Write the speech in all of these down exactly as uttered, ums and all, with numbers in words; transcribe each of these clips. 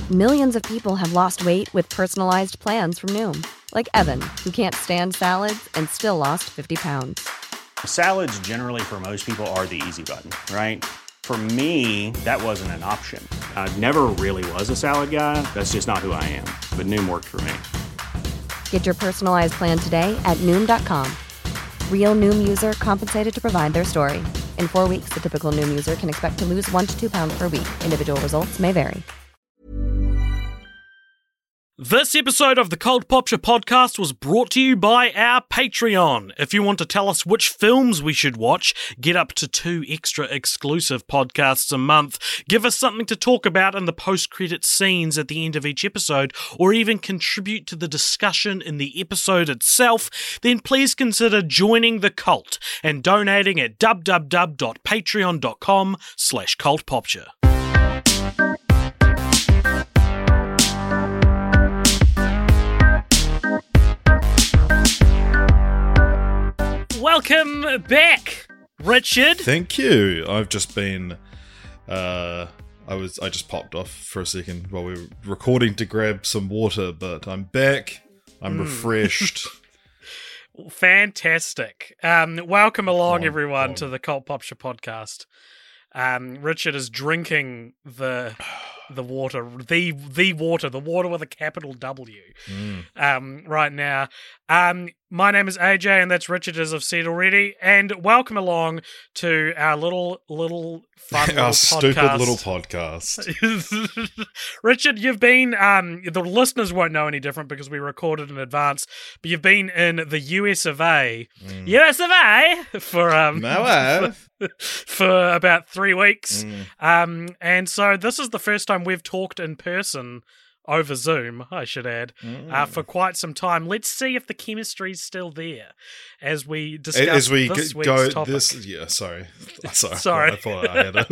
Millions of people have lost weight with personalized plans from Noom. Like Evan, who can't stand salads and still lost fifty pounds. Salads generally for most people are the easy button, right? For me, that wasn't an option. I never really was a salad guy. That's just not who I am. But Noom worked for me. Get your personalized plan today at Noom dot com. Real Noom user compensated to provide their story. In four weeks, the typical Noom user can expect to lose one to two pounds per week. Individual results may vary. This episode of the Cult Popture podcast was brought to you by our Patreon. If you want to tell us which films we should watch, get up to two extra exclusive podcasts a month, give us something to talk about in the post-credit scenes at the end of each episode, or even contribute to the discussion in the episode itself, then please consider joining the cult and donating at www.patreon.com slash cultpopture. Welcome back, Richard. Thank you. I've just been, uh, I was, I just popped off for a second while we were recording to grab some water, but I'm back. I'm mm. refreshed. Fantastic. Um, welcome along, on, everyone, on. to the Cult Popture podcast. Um, Richard is drinking the the water, the the water, the water with a capital W, mm. um, right now. Um, my name is A J, and that's Richard, as I've said already. And welcome along to our little little fun little our podcast. stupid little podcast. Richard, you've been um, the listeners won't know any different because we recorded in advance, but you've been in the U S of A, mm. U S of A for um, no, for, for about three weeks. Mm. Um, and so this is the first time we've talked in person over Zoom, I should add, mm. uh, for quite some time. Let's see if the chemistry's still there as we discuss as we this g- week's go. topic. This, yeah, sorry, sorry, Sorry. I thought I had it.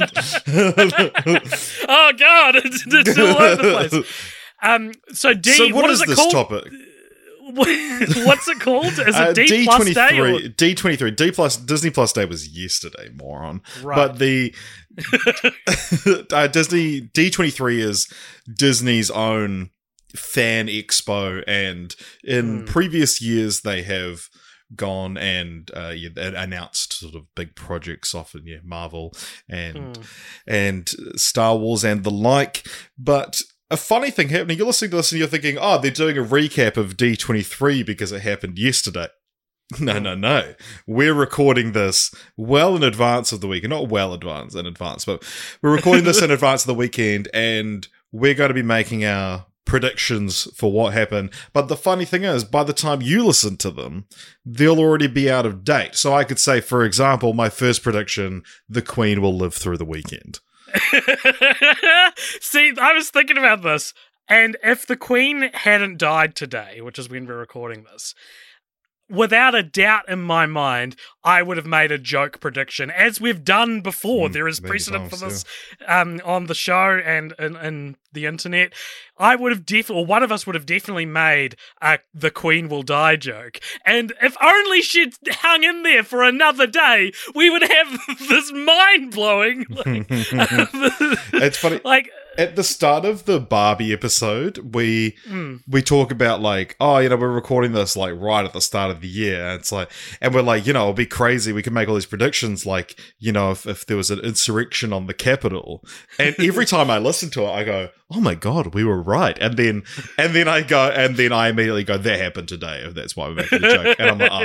Oh God, it's, it's all over the place. Um, so D, so what, what is, is it this called? topic? What's it called? Is it Uh, D plus day? Or? D twenty-three. D plus Disney Plus Day was yesterday, moron. Right. But the uh, Disney D twenty-three is Disney's own fan expo, and in mm. previous years they have gone and uh, yeah, announced sort of big projects, often yeah, Marvel and mm. and Star Wars and the like, but a funny thing happening, you're listening to this and you're thinking, oh, they're doing a recap of D twenty-three because it happened yesterday. No, no, no. We're recording this well in advance of the weekend. Not well advance in advance, but we're recording this in advance of the weekend, and we're going to be making our predictions for what happened. But the funny thing is, by the time you listen to them, they'll already be out of date. So I could say, for example, my first prediction, the Queen will live through the weekend. See, I was thinking about this, and if the Queen hadn't died today, which is when we're recording this, without a doubt in my mind, I would have made a joke prediction, as we've done before. Mm, there is precedent for this um, on the show and in the internet. I would have definitely, or one of us would have definitely made a "the Queen will die" joke. And if only she'd hung in there for another day, we would have this mind blowing. Like, it's funny, like. At the start of the Barbie episode, we mm. we talk about like, oh, you know, we're recording this like right at the start of the year. And it's like, and we're like, you know, it'll be crazy. We can make all these predictions, like, you know, if, if there was an insurrection on the Capitol. And every time I listen to it, I go, oh my God, we were right. And then and then I go, and then I immediately go, that happened today. If that's why we're making the joke. And I'm like,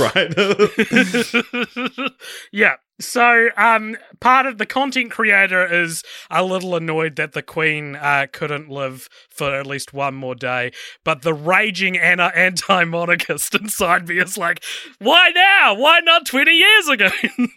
oh, okay, right. Yeah. So, um, part of the content creator is a little annoyed that the Queen uh, couldn't live for at least one more day, but the raging ana- anti-monarchist inside me is like, why now? Why not twenty years ago?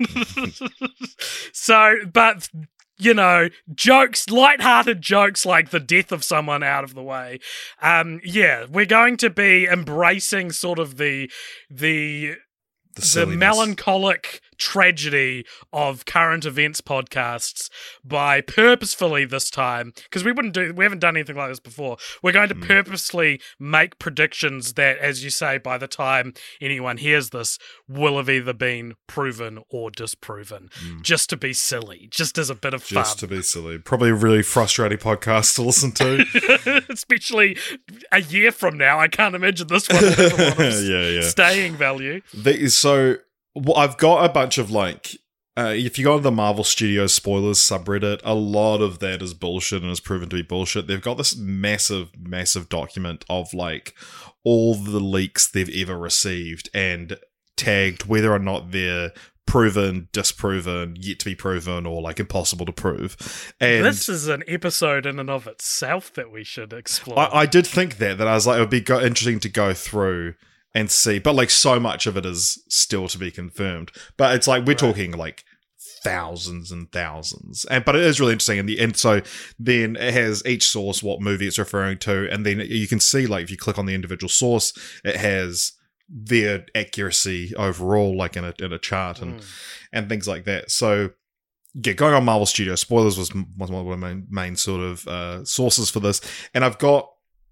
So, but... you know, jokes, lighthearted jokes like the death of someone out of the way. Um, yeah, we're going to be embracing sort of the the The, the melancholic tragedy of current events podcasts by purposefully this time, because we wouldn't do, we haven't done anything like this before. We're going to mm. purposely make predictions that, as you say, by the time anyone hears this, will have either been proven or disproven, mm. just to be silly, just as a bit of fun. Just to be silly. Probably a really frustrating podcast to listen to. Especially a year from now. I can't imagine this one will have a lot of yeah, yeah. staying value. The, so well, I've got a bunch of like, uh, if you go to the Marvel Studios spoilers subreddit, a lot of that is bullshit and is proven to be bullshit. They've got this massive, massive document of like all the leaks they've ever received and tagged whether or not they're proven, disproven, yet to be proven, or like impossible to prove. And this is an episode in and of itself that we should explore. I, I did think that, that I was like, it would be go- interesting to go through and see, but like so much of it is still to be confirmed. But it's like we're right. talking like thousands and thousands, and but it is really interesting. And the and so then it has each source what movie it's referring to, and then you can see like if you click on the individual source, it has their accuracy overall, like in a in a chart and mm. and things like that. So yeah, going on Marvel Studios spoilers was was one of my main, main sort of uh, sources for this, and I've got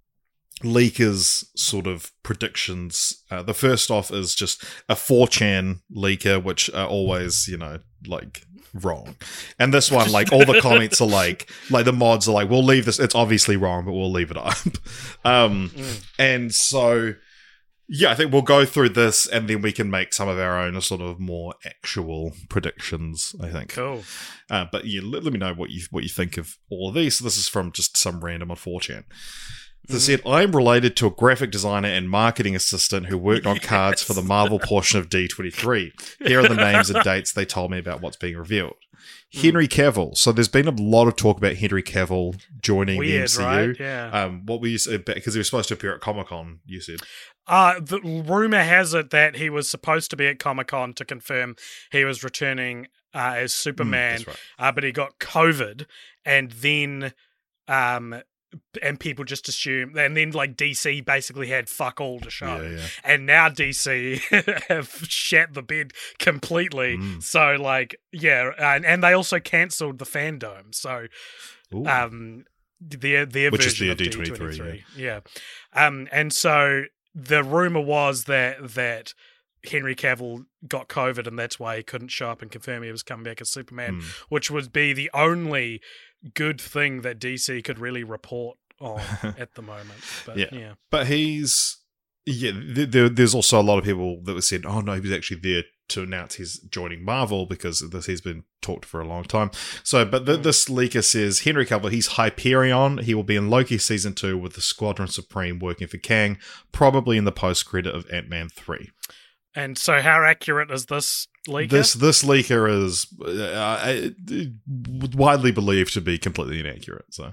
leakers sort of predictions. Uh, the first off is just a four chan leaker, which are always, you know, like wrong. And this one, like all the comments are like, like the mods are like, we'll leave this. It's obviously wrong, but we'll leave it up. um, mm. And so, yeah, I think we'll go through this and then we can make some of our own sort of more actual predictions, I think. Cool. Uh, but yeah, let, let me know what you what you think of all of these. So this is from just some random on four chan. They mm. said, I'm related to a graphic designer and marketing assistant who worked on cards yes. for the Marvel portion of D twenty-three. Here are the names and dates they told me about what's being revealed. Mm. Henry Cavill. So there's been a lot of talk about Henry Cavill joining Weird, the M C U. Right? Yeah. Um, what were you saying? Because he was supposed to appear at Comic-Con, you said. Uh, the rumor has it that he was supposed to be at Comic-Con to confirm he was returning uh, as Superman, mm, right. uh, but he got COVID, and then... Um, and people just assume, and then like D C basically had fuck all to show, yeah, yeah. and now D C have shat the bed completely. Mm. So like, yeah, and, and they also cancelled the Fandome. So, Ooh. um, their their which version is the of D twenty-three, yeah. yeah, um, and so the rumor was that that Henry Cavill got COVID, and that's why he couldn't show up and confirm he was coming back as Superman, mm. which would be the only good thing that D C could really report on at the moment. But yeah. yeah. But he's, yeah, there, there's also a lot of people that were said, oh no, he was actually there to announce he's joining Marvel because this has been talked for a long time. So, but the, mm. this leaker says, Henry Cavill, he's Hyperion. He will be in Loki Season two with the Squadron Supreme working for Kang, probably in the post-credit of Ant-Man three. And so how accurate is this leaker? This this leaker is uh, widely believed to be completely inaccurate. So,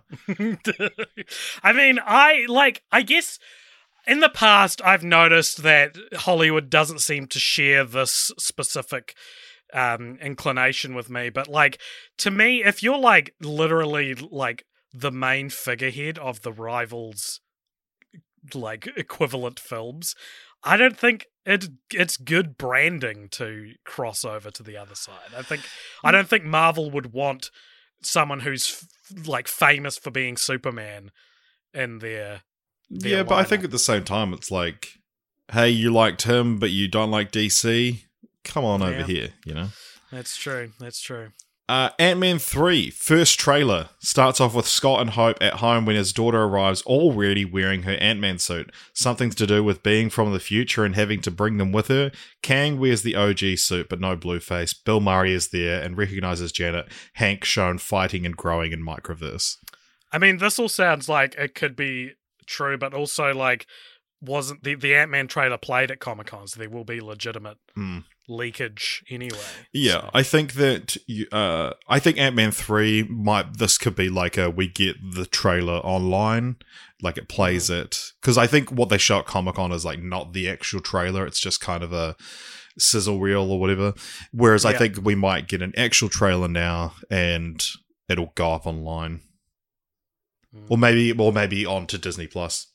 I mean, I like. I guess in the past, I've noticed that Hollywood doesn't seem to share this specific um, inclination with me. But like, to me, if you're like literally like the main figurehead of the rivals, like equivalent films, I don't think it it's good branding to cross over to the other side. I think I don't think Marvel would want someone who's f- like famous for being Superman in their, their yeah. lineup. But I think at the same time, it's like, hey, you liked him, but you don't like D C. Come on yeah. over here, you know. That's true. That's true. Uh, Ant-Man three, first trailer, starts off with Scott and Hope at home when his daughter arrives already wearing her Ant-Man suit. Something to do with being from the future and having to bring them with her. Kang wears the O G suit but no blue face. Bill Murray is there and recognizes Janet. Hank shown fighting and growing in Microverse. I mean, this all sounds like it could be true, but also like wasn't the, the Ant-Man trailer played at Comic-Con, so there will be legitimate mm. leakage anyway. Yeah, so. I think that you, uh, I think Ant-Man three might. This could be like a we get the trailer online, like it plays mm. it, because I think what they show at Comic-Con is like not the actual trailer. It's just kind of a sizzle reel or whatever. Whereas yeah. I think we might get an actual trailer now, and it'll go up online, mm. or maybe, or maybe onto Disney Plus.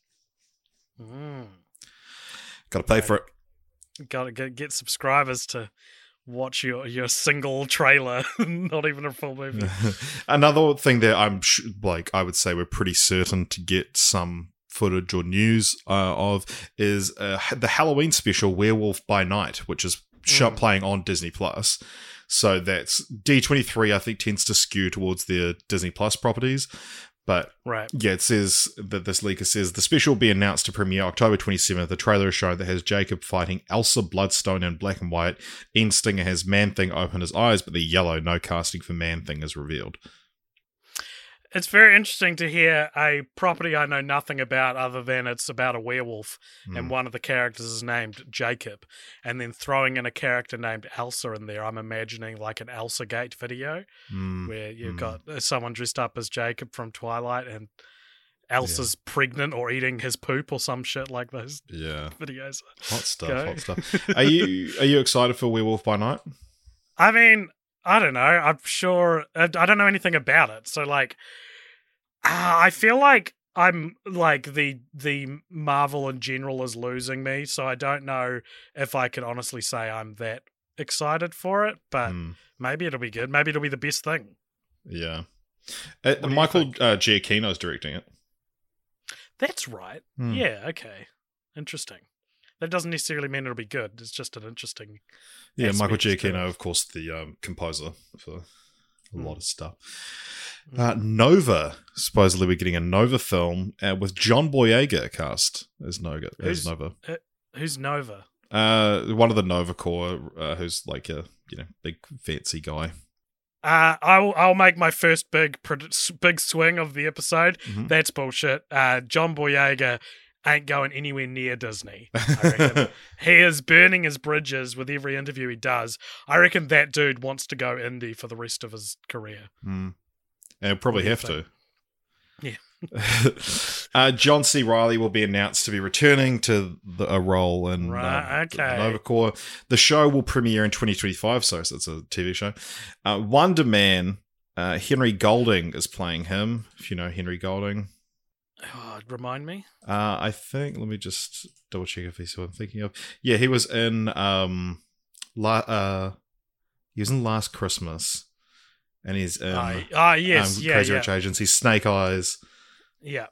Mm. Got to pay for it. Got to get, get subscribers to watch your, your single trailer, not even a full movie. Another thing that I'm sh- like, I would say we're pretty certain to get some footage or news uh, of is uh, the Halloween special Werewolf by Night, which is shot Mm. playing on Disney Plus. So that's D twenty-three, I think, tends to skew towards their Disney Plus properties. But Right. yeah, it says that this leaker says the special will be announced to premiere October twenty-seventh. The trailer is shown that has Jacob fighting Elsa Bloodstone in black and white. Ian Stinger has Man-Thing open his eyes, but the yellow no casting for Man-Thing is revealed. It's very interesting to hear a property I know nothing about other than it's about a werewolf Mm. and one of the characters is named Jacob, and then throwing in a character named Elsa in there. I'm imagining like an Elsa Gate video Mm. where you've Mm. got someone dressed up as Jacob from Twilight and Elsa's pregnant or eating his poop or some shit like those Yeah. videos. Hot stuff, Go. hot stuff. Are you are you excited for Werewolf by Night? I mean, I don't know. I'm sure. I I don't know anything about it. So, like, uh, I feel like I'm like the the Marvel in general is losing me. So I don't know if I can honestly say I'm that excited for it. But Mm. maybe it'll be good. Maybe it'll be the best thing. Yeah. Uh, do you Michael think? uh, Giacchino's directing it. That's right. Hmm. Yeah. Okay. Interesting. That doesn't necessarily mean it'll be good. It's just an interesting. Yeah, Michael aspects to Giacchino, it. of course, the um, composer for a Mm. lot of stuff. Uh, Nova, supposedly we're getting a Nova film uh, with John Boyega cast as Nova. As Who's- Nova. Who's Nova? Uh, one of the Nova Corps, uh, who's like a you know big fancy guy. Uh, I'll I'll make my first big produ- big swing of the episode. Mhm. That's bullshit. Uh, John Boyega ain't going anywhere near Disney. I reckon. He is burning his bridges with every interview he does. I reckon that dude wants to go indie for the rest of his career. Mm. And probably What do you have to. Yeah. uh, John C. Reilly will be announced to be returning to the, a role in Right, um, okay. Nova Corps. The show will premiere in twenty twenty-five, so it's a T V show. Uh, Wonder Man, uh, Henry Golding is playing him, if you know Henry Golding. Oh, remind me. Uh, I think, let me just double check if he's who I'm thinking of. Yeah, he was in, um, la- uh, he was in Last Christmas, and he's in Ah, ah, yes, um, yeah, Crazy yeah, Rich Asians. He's Snake Eyes. yeah.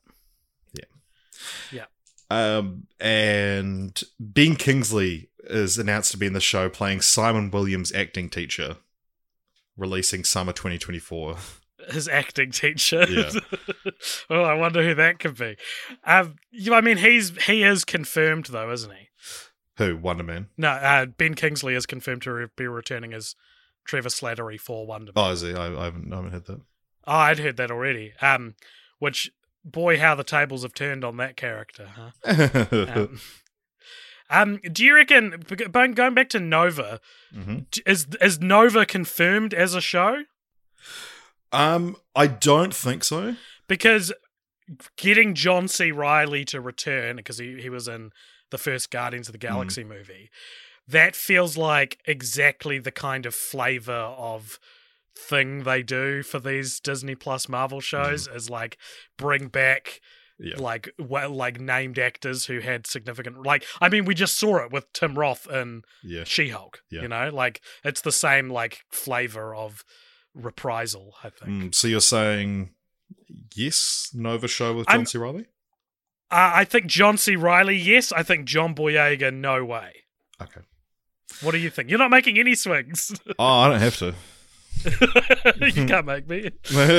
Um, and Ben Kingsley is announced to be in the show playing Simon Williams' acting teacher, releasing summer twenty twenty-four. His acting teacher. Yeah. Oh, I wonder who that could be. Um, you, I mean, he's he is confirmed though, isn't he? Who? Wonder Man? No, uh, Ben Kingsley is confirmed to re- be returning as Trevor Slattery for Wonder Man. Oh, is he? I, I, haven't, I haven't heard that. Oh, I'd heard that already. Um, which, boy, how the tables have turned on that character, huh? Um, um, do you reckon, going back to Nova, Mhm. is is Nova confirmed as a show? Um, I don't think so. Because getting John C. Reilly to return, because he, he was in the first Guardians of the Galaxy movie, that feels like exactly the kind of flavor of thing they do for these Disney Plus Marvel shows, is like bring back Yeah. like well, like named actors who had significant, like, I mean, we just saw it with Tim Roth in Yeah. She-Hulk, Yeah. you know, like it's the same like flavor of reprisal, I think. Mm, so you're saying yes, Nova show with John I'm- C. Reilly? Uh, I think John C. Reilly, yes. I think John Boyega, no way. Okay. What do you think? You're not making any swings. Oh, I don't have to. You can't make me.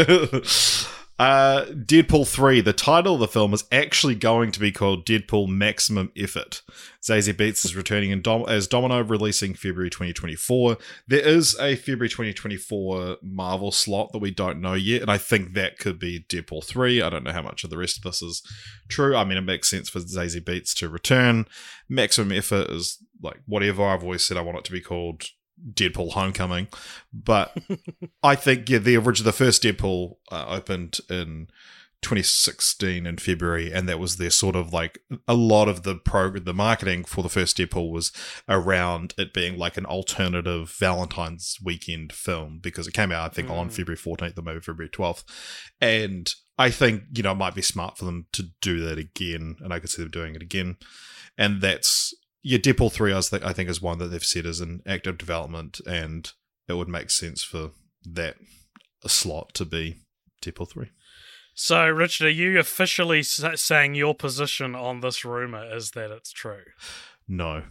uh, Deadpool three, the title of the film is actually going to be called Deadpool Maximum Effort. Zazie Beetz is returning in Dom- as Domino, releasing February twenty twenty-four. There is a February twenty twenty-four Marvel slot that we don't know yet, and I think that could be Deadpool three. I don't know how much of the rest of this is true. I mean, it makes sense for Zazie Beetz to return. Maximum Effort is like whatever. I've always said I want it to be called Deadpool Homecoming, but I think yeah, the original, the first Deadpool uh, opened in twenty sixteen in February, and that was their sort of like a lot of the program, the marketing for the first Deadpool was around it being like an alternative Valentine's weekend film because it came out I think Mm. on February fourteenth or maybe February twelfth, and I think you know it might be smart for them to do that again, and I could see them doing it again, and that's yeah, Deadpool three, I, was th- I think, is one that they've said is in active development, and it would make sense for that slot to be Deadpool three. So, Richard, are you officially s- saying your position on this rumor is that it's true? No.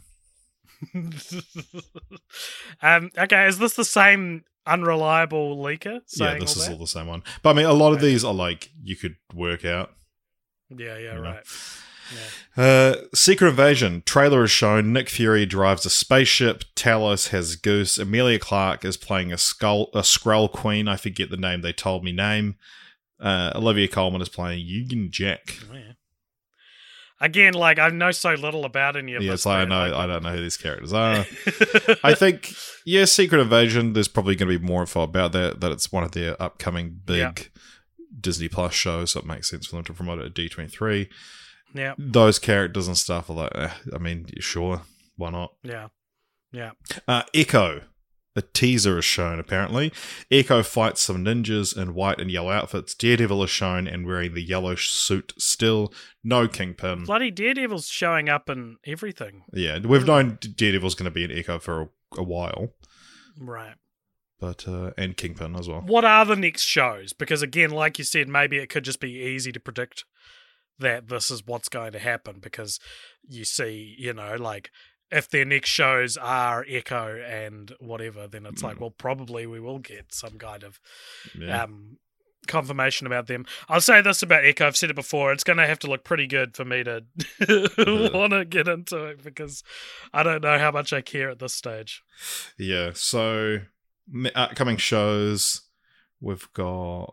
um, okay, is this the same unreliable leaker? Yeah, this all is that? all the same one. But I mean, a lot of Okay. these are like, you could work out. Yeah, yeah, You know. right. Yeah. Uh, Secret Invasion. Trailer is shown. Nick Fury drives a spaceship. Talos has Goose. Emilia Clarke is playing a skull, a Skrull Queen. I forget the name. They told me name. Uh, Olivia Colman is playing Union Jack. Oh, yeah. Again, like, I know so little about any of Yeah, this. it's like, I man. know, Like- I don't know who these characters are. I think, yeah, Secret Invasion, there's probably going to be more info about that, that it's one of their upcoming big Yeah. Disney Plus shows, so it makes sense for them to promote it at D twenty-three. Yeah, Those characters and stuff are like, eh, I mean, sure, why not? yeah, yeah. Uh, Echo. A teaser is shown, apparently. Echo fights some ninjas in white and yellow outfits. Daredevil is shown and wearing the yellow suit still. No Kingpin. Bloody Daredevil's showing up in everything. Yeah, we've known Daredevil's going to be an Echo for a, a while. Right. But uh, and Kingpin as well. What are the next shows? Because again, like you said, maybe it could just be easy to predict that this is what's going to happen because you see, you know, like if their next shows are Echo and whatever, then it's like, well, probably we will get some kind of Yeah. um, confirmation about them. I'll say this about Echo. I've said it before. It's going to have to look pretty good for me to want to get into it because I don't know how much I care at this stage. Yeah, so m- upcoming shows, we've got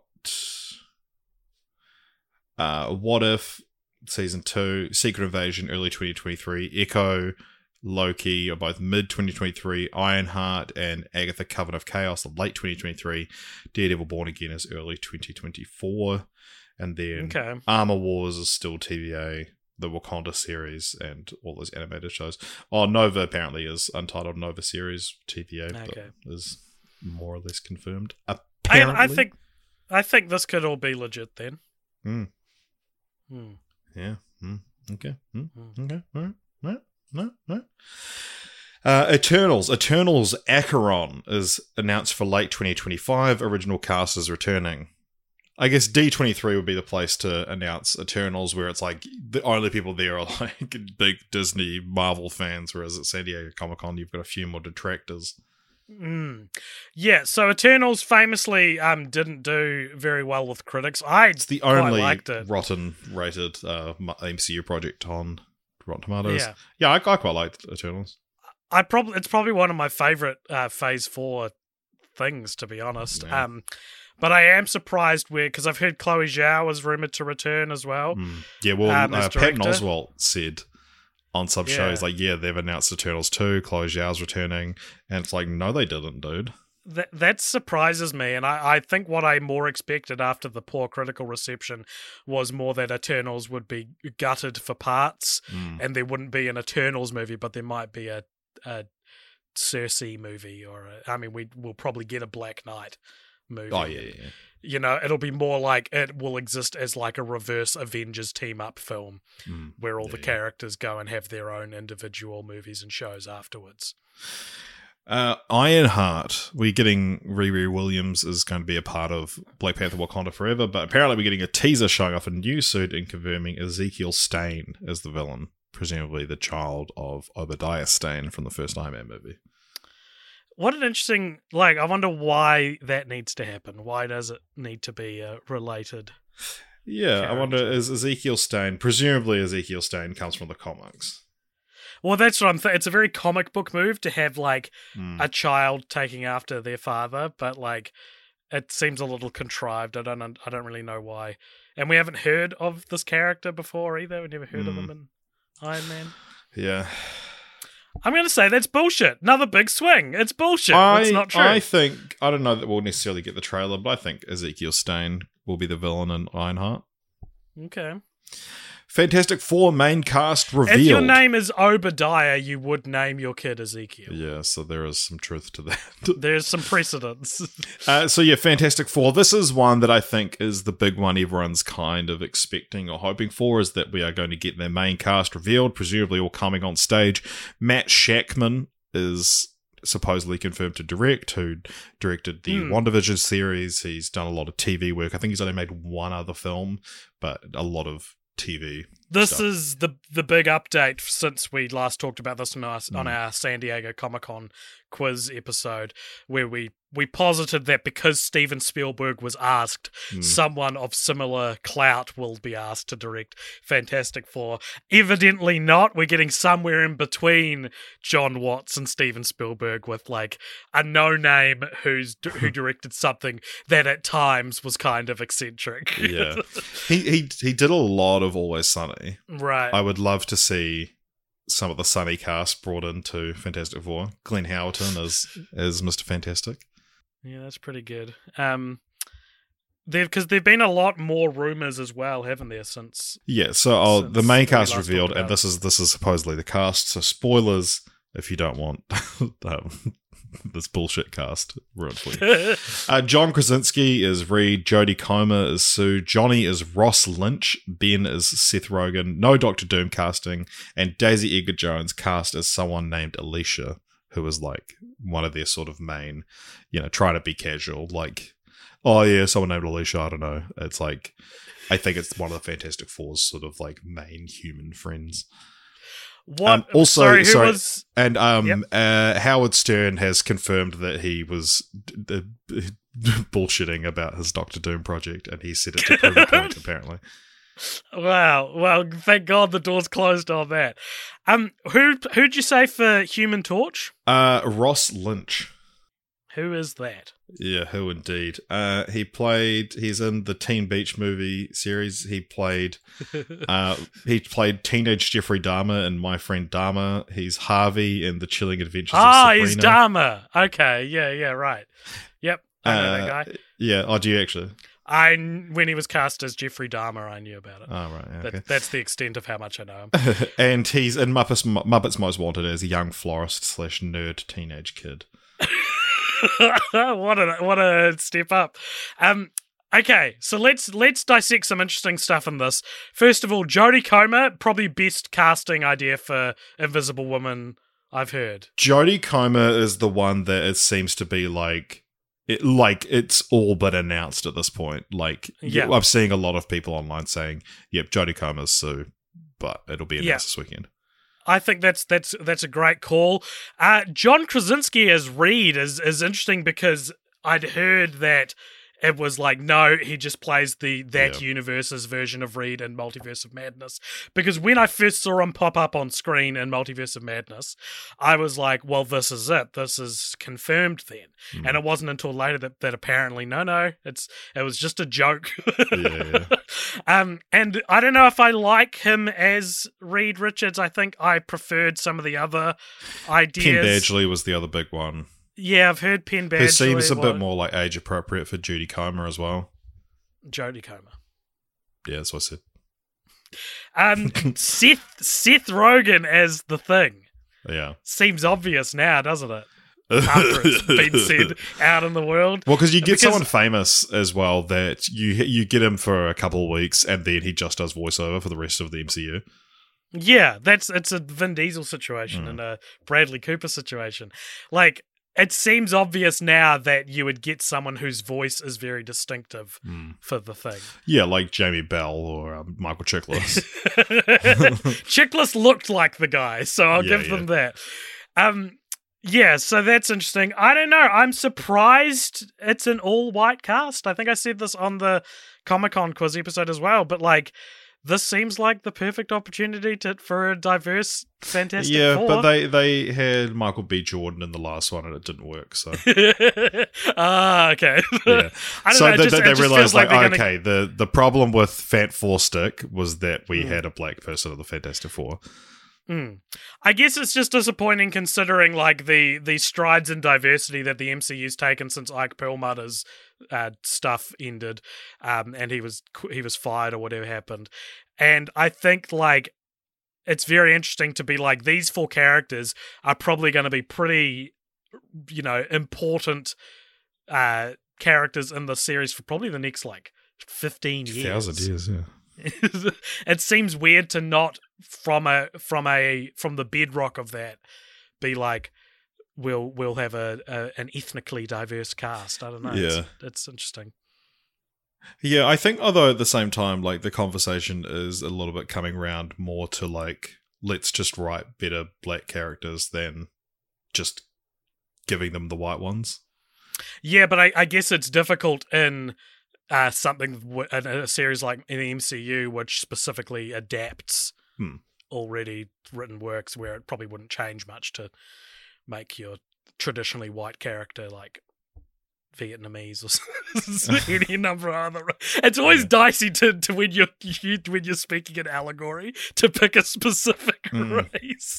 uh, What If, Season two, Secret Invasion, early twenty twenty-three, Echo, Loki are both mid twenty twenty-three, Ironheart and Agatha Coven of Chaos are late twenty twenty-three, Daredevil Born Again is early twenty twenty-four, and then Okay. Armor Wars is still T V A, the Wakanda series, and all those animated shows. Oh, Nova apparently is Untitled Nova series T V A, Okay. but is more or less confirmed. I, Apparently. I think I think this could all be legit then. Hmm. Hmm. Yeah. Mm. Okay. Mm. Mm. Okay. All right. No. No. No. Uh, Eternals. Eternals Acheron is announced for late twenty twenty-five. Original cast is returning. I guess D twenty-three would be the place to announce Eternals, where it's like the only people there are like big Disney Marvel fans, whereas at San Diego Comic Con you've got a few more detractors. Mm. Yeah, so Eternals famously um didn't do very well with critics. I It's the quite only liked it. rotten rated uh, M C U project on Rotten Tomatoes. Yeah. Yeah, I, I quite liked Eternals. I probably it's probably one of my favorite uh, Phase Four things, to be honest. Yeah. Um, but I am surprised where because I've heard Chloe Zhao was rumored to return as well. Mm. Yeah, well, Um, uh, as Patton director. Oswalt said on some Yeah. shows, like, yeah, they've announced Eternals two, Chloe Zhao's returning, and it's like, no, they didn't, dude. That that surprises me, and I, I think what I more expected after the poor critical reception was more that Eternals would be gutted for parts, Mm. and there wouldn't be an Eternals movie, but there might be a, a Cersei movie, or a, I mean, we will probably get a Black Knight movie. Oh, yeah, yeah, yeah. You know, it'll be more like it will exist as like a reverse Avengers team up film, Mm. where all Yeah, the yeah. characters go and have their own individual movies and shows afterwards. Uh, Ironheart, we're getting Riri Williams is going to be a part of Black Panther Wakanda Forever, but apparently we're getting a teaser showing off a new suit and confirming Ezekiel Stane as the villain, presumably the child of Obadiah Stane from the first Iron Man movie. What an interesting, like, I wonder why that needs to happen. Why does it need to be uh, related? Yeah, I Character. wonder, is Ezekiel Stane, presumably Ezekiel Stane comes from the comics. Well, that's what I'm thinking. It's a very comic book move to have, like, Mm. a child taking after their father, but, like, it seems a little contrived. I don't I don't really know why. And we haven't heard of this character before either. We've never heard of Mm. him in Iron Man. Yeah. I'm going to say that's bullshit. Another big swing. It's bullshit. I, It's not true. I think, I don't know that we'll necessarily get the trailer, but I think Ezekiel Stane will be the villain in Ironheart. Okay. Fantastic Four main cast revealed. If your name is Obadiah, you would name your kid Ezekiel. Yeah, so there is some truth to that. There's some precedence. uh, so yeah, Fantastic Four. This is one that I think is the big one everyone's kind of expecting or hoping for, is that we are going to get their main cast revealed, presumably all coming on stage. Matt Shakman is supposedly confirmed to direct, who directed the mm. WandaVision series. He's done a lot of T V work. I think he's only made one other film, but a lot of T V This stuff. is the the big update since we last talked about this on our, Mm. on our San Diego Comic-Con quiz episode, where we, we posited that because Steven Spielberg was asked, Mm. someone of similar clout will be asked to direct Fantastic Four. Evidently not. We're getting somewhere in between John Watts and Steven Spielberg, with like a no-name who's who directed something that at times was kind of eccentric. Yeah. he, he he did a lot of Always Sunny. Right. I would love to see some of the Sunny cast brought into Fantastic Four. Glenn Howerton as as Mister Fantastic. Yeah, that's pretty good. Um, They've because there've been a lot more rumors as well, haven't there? Since Yeah, so oh, Since the main we cast last revealed, talked and about this is this is supposedly the cast. So spoilers if you don't want um, this bullshit cast ruined for you. Uh, John Krasinski is Reed, Jodie Comer is Sue, Johnny is Ross Lynch, Ben is Seth Rogen, no Doctor Doom casting, and Daisy Edgar Jones cast as someone named Alicia, who is like one of their sort of main, you know, trying to be casual, like, oh yeah, someone named Alicia, I don't know. It's like, I think it's one of the Fantastic Four's sort of like main human friends. what? Um, also, sorry, who sorry, was? and um, Yep. uh, Howard Stern has confirmed that he was d- d- bullshitting about his Doctor Doom project, and he said it to prove a point, apparently. Wow. Well, thank God the door's closed on that. Um, who who'd you say for Human Torch? Uh, Ross Lynch. Who is that? Yeah, who indeed? Uh, he played. He's in the Teen Beach movie series. He played. Uh, he played teenage Jeffrey Dahmer in My Friend Dahmer. He's Harvey in The Chilling Adventures Ah, of Sabrina. he's Dharma. Okay, yeah, yeah, right. Yep, I know Uh, that guy. Yeah. Oh, do you actually? I when he was cast as Jeffrey Dahmer, I knew about it. Oh, right. Yeah, That, okay. that's the extent of how much I know him. And he's in Muppets, Muppets Most Wanted as a young florist slash nerd teenage kid. what a what a step up. Um, okay, so let's let's dissect some interesting stuff in this. First of all, Jodie Comer, probably best casting idea for Invisible Woman I've heard. Jodie Comer is the one that it seems to be like, it, like it's all but announced at this point. Like, Yeah. I'm seeing a lot of people online saying, "Yep, Jodie Comer's Sue," but it'll be announced Yeah. this weekend. I think that's that's that's a great call. Uh, John Krasinski as Reed is is interesting because I'd heard that it was like, no, he just plays the that Yeah. universe's version of Reed in Multiverse of Madness. Because when I first saw him pop up on screen in Multiverse of Madness, I was like, well, this is it. This is confirmed then. Mm. And it wasn't until later that, that apparently, no, no, it's it was just a joke. Yeah, yeah. um, and I don't know if I like him as Reed Richards. I think I preferred some of the other ideas. Ken Badgley was the other big one. Yeah, I've heard Penn Badgley. Who seems a bit what- more like age appropriate for Jodie Comer as well. Jodie Comer. Yeah, that's what I said. Um, Seth Seth Rogen as the Thing Yeah. seems obvious now, doesn't it? After it's been said out in the world. Well, because you get Because- someone famous as well that you you get him for a couple of weeks and then he just does voiceover for the rest of the M C U. Yeah, that's it's a Vin Diesel situation Mm. and a Bradley Cooper situation. Like, it seems obvious now that you would get someone whose voice is very distinctive Mm. for the Thing. Yeah, like Jamie Bell or um, Michael Chiklis. Chickless looked like the guy, so I'll Yeah, give them that. Um, yeah, so that's interesting. I don't know. I'm surprised it's an all-white cast. I think I said this on the Comic-Con quiz episode as well, but like, this seems like the perfect opportunity to for a diverse Fantastic yeah, Four. but they, they had Michael B. Jordan in the last one and it didn't work, so... Ah, okay. Yeah. I don't so know. It they, just, they it just realized, feels like, like, they're gonna- okay, the, the problem with Fant Four Stick was that we Mm. had a black person in the Fantastic Four. Mm. I guess it's just disappointing considering like the the strides in diversity that the M C U's taken since Ike Perlmutter's uh, stuff ended, um, and he was he was fired or whatever happened. And I think like it's very interesting to be like these four characters are probably going to be pretty, you know, important uh, characters in the series for probably the next like fifteen years. Thousand years, yeah. It seems weird to not from a from a from the bedrock of that be like we'll we'll have a, a an ethnically diverse cast. I don't know. Yeah, it's, it's interesting. Yeah, I think although at the same time, like the conversation is a little bit coming around more to like let's just write better black characters than just giving them the white ones. Yeah, but I, I guess it's difficult in. Uh, something w- in a series like in the M C U, which specifically adapts hmm. already written works, where it probably wouldn't change much to make your traditionally white character like Vietnamese or any number of other. It's always yeah. dicey to, to when you're you, when you're speaking in allegory to pick a specific mm. race.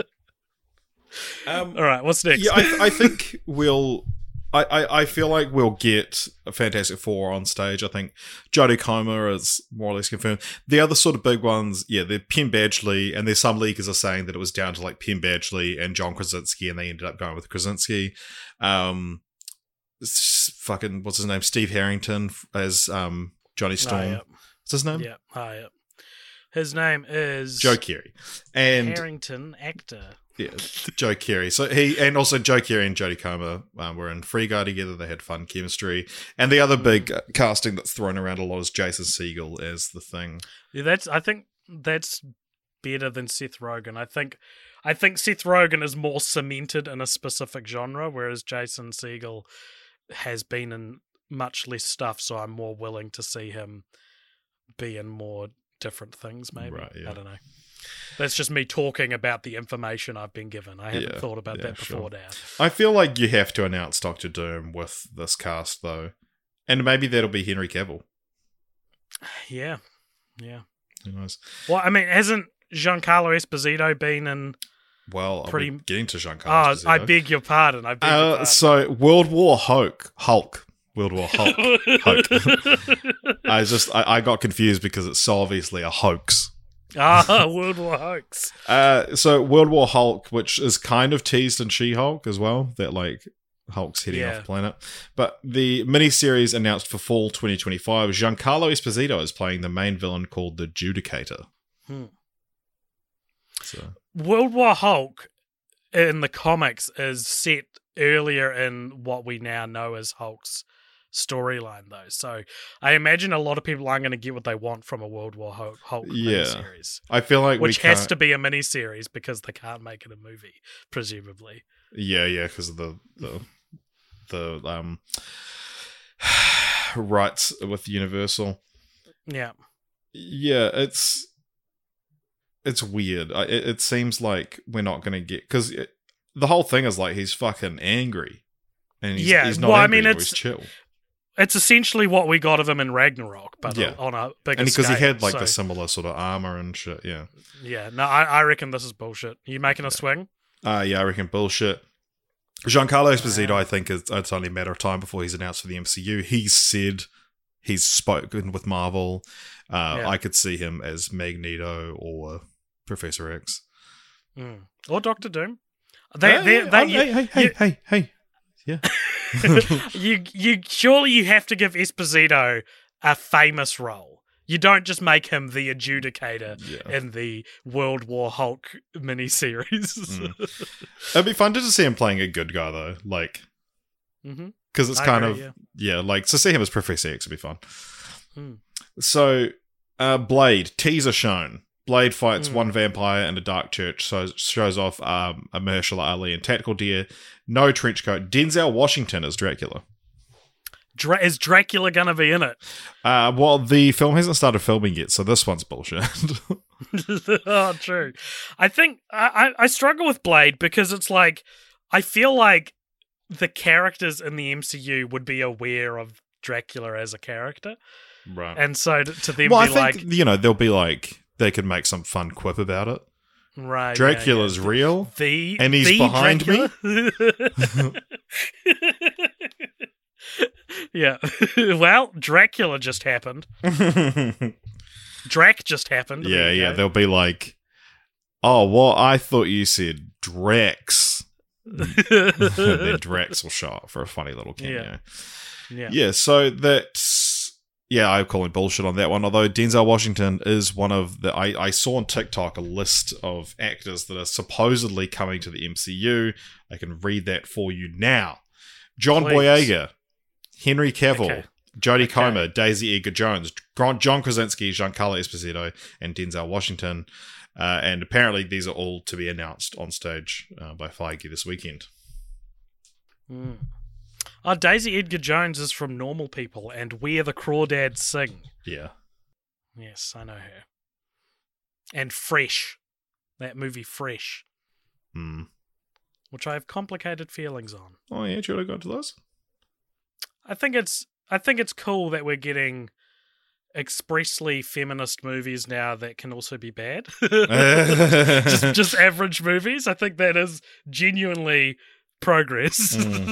um, All right, what's next? Yeah, I, I think we'll. I, I, I feel like we'll get a Fantastic Four on stage. I think Jodie Comer is more or less confirmed. The other sort of big ones, yeah, they're Penn Badgley, and there's some leakers are saying that it was down to like Penn Badgley and John Krasinski, and they ended up going with Krasinski. Um, fucking, what's his name? Steve Harrington as um Johnny Storm. Oh, yep. What's his name? Yeah, oh, yep. His name is Joe Keery. And Harrington, actor. Yeah, Joe Keery. So he and also Joe Keery and Jodie Comer um, were in Free Guy together. They had fun chemistry. And the other big uh, casting that's thrown around a lot is Jason Segel as the Thing. Yeah, that's. I think that's better than Seth Rogen. I think, I think Seth Rogen is more cemented in a specific genre, whereas Jason Segel has been in much less stuff. So I'm more willing to see him be in more different things. Maybe right, yeah. I don't know. That's just me talking about the information I've been given. I haven't yeah, thought about yeah, that before sure. now. I feel like you have to announce Doctor Doom with this cast, though. And maybe that'll be Henry Cavill. Yeah. Yeah. Who knows? Well, I mean, hasn't Giancarlo Esposito been in... Well, pretty... I'll be getting to Giancarlo oh, Esposito. I beg your pardon. I beg uh, your pardon. So, World War Hulk. Hulk. World War Hulk. Hulk. I just, I, I got confused because it's so obviously a hoax. Ah, World War Hulks. Uh, so World War Hulk, which is kind of teased in She-Hulk as well, that like Hulk's heading yeah. off the planet. But the miniseries announced for fall twenty twenty-five, Giancarlo Esposito is playing the main villain called the Judicator. Hmm. So. World War Hulk in the comics is set earlier in what we now know as Hulk's storyline, though. So I imagine a lot of people aren't going to get what they want from a World War Hulk, Hulk yeah. miniseries. I feel like Which we has can't... to be a miniseries because they can't make it a movie, presumably. Yeah, yeah, because of the, the, the um, rights with Universal. Yeah. Yeah, it's... It's weird. It, it seems like we're not going to get... Because the whole thing is like he's fucking angry. And he's, yeah, he's not well, angry I mean, anymore, it's, he's chill. It's essentially what we got of him in Ragnarok, but yeah. on a bigger And because scale, he had like so. the similar sort of armor and shit, yeah. Yeah, no, I, I reckon this is bullshit. Are you making a swing? Uh, yeah, I reckon bullshit. Giancarlo Esposito, I think is, it's only a matter of time before he's announced for the M C U. He's said he's spoken with Marvel. Uh, yeah. I could see him as Magneto or Professor X. Mm. Or Doctor Doom. They, hey, they, hey, they, hey, you, hey, hey, you, hey, hey, yeah. you, you, surely you have to give Esposito a famous role. You don't just make him the adjudicator yeah. in the World War Hulk miniseries. mm. It'd be fun to just see him playing a good guy, though. Like, because mm-hmm. it's I kind agree, of, yeah. yeah, like, to see him as Professor X would be fun. Mm. So, uh, Blade, teaser shown. Blade fights mm. one vampire in a dark church, so shows off um, a Mahershala Ali in tactical gear, no trench coat. Denzel Washington as Dracula. Dra- is Dracula gonna be in it? Uh, well, the film hasn't started filming yet, so this one's bullshit. Oh, true. I think I, I struggle with Blade because it's like I feel like the characters in the M C U would be aware of Dracula as a character, right? And so to, to them, well, be I think like, you know they'll be like they could make some fun quip about it. Right, Dracula's yeah, yeah. real, the and he's the behind Dracula? me. Yeah. Well, Dracula just happened. Drac just happened. Yeah, yeah. They'll be like, oh, well, I thought you said Drax. Then Drax will show up for a funny little cameo. Yeah. Yeah. Yeah, so that's... Yeah, I'm calling bullshit on that one. Although Denzel Washington is one of the... I, I saw on TikTok a list of actors that are supposedly coming to the M C U. I can read that for you now. John Please. Boyega, Henry Cavill, Okay. Jodie Okay. Comer, Daisy Edgar-Jones, John Krasinski, Giancarlo Esposito, and Denzel Washington. Uh, and apparently these are all to be announced on stage uh, by Feige this weekend. Mm. Oh, Daisy Edgar-Jones is from Normal People and Where the Crawdads Sing. Yeah. Yes, I know her. And Fresh. That movie Fresh. Hmm. Which I have complicated feelings on. Oh yeah, do you want to go to those? I think it's I think it's cool that we're getting expressly feminist movies now that can also be bad. just just average movies. I think that is genuinely progress. Mm.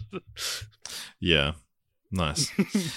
Yeah. Nice.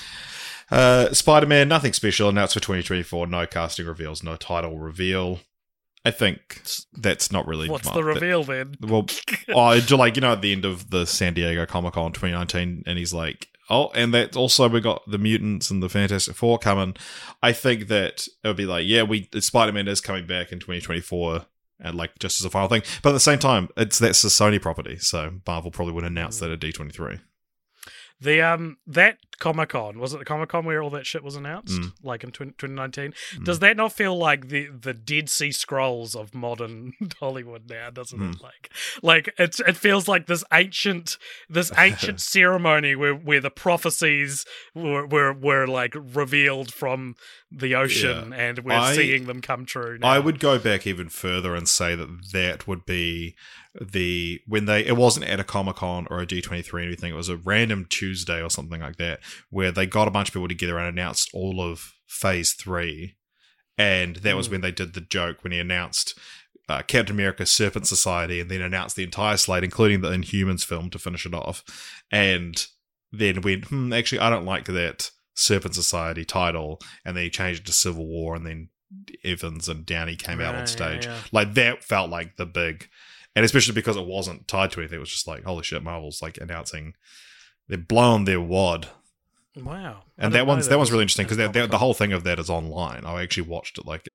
uh, Spider-Man, nothing special. Announced for twenty twenty-four. No casting reveals, no title reveal. I think that's not really... What's well, the that- reveal then? Well, oh, do like, you know, at the end of the San Diego Comic-Con twenty nineteen, and he's like, oh, and that also we got the Mutants and the Fantastic Four coming. I think that it would be like, yeah, we Spider-Man is coming back in twenty twenty-four, and like just as a final thing. But at the same time, it's that's a Sony property, so Marvel probably would announce that at D twenty-three. The um that Comic Con, was it the Comic Con where all that shit was announced, Mm. like in twenty nineteen? Does that not feel like the the Dead Sea Scrolls of modern Hollywood now? Doesn't it? Mm. Like, like it's it feels like this ancient this ancient ceremony where where the prophecies were were, were like revealed from the ocean, Yeah. and we're I- seeing them come true. Now. I would go back even further and say that that would be the when they it wasn't at a Comic-Con or a D twenty-three or anything. It was a random Tuesday or something like that where they got a bunch of people together and announced all of Phase three, and that was Mm. when they did the joke when he announced uh, Captain America Serpent Society, and then announced the entire slate including the Inhumans film to finish it off, and then went, hmm, actually I don't like that Serpent Society title, and then he changed it to Civil War, and then Evans and Downey came out on Right, stage. yeah, yeah. Like that felt like the big, and especially because it wasn't tied to anything, it was just like, holy shit, Marvel's like announcing they're blowing their wad. Wow, I And didn't that know one's that one's was really interesting because at the Comic-Con. whole thing of that is online. I actually watched it like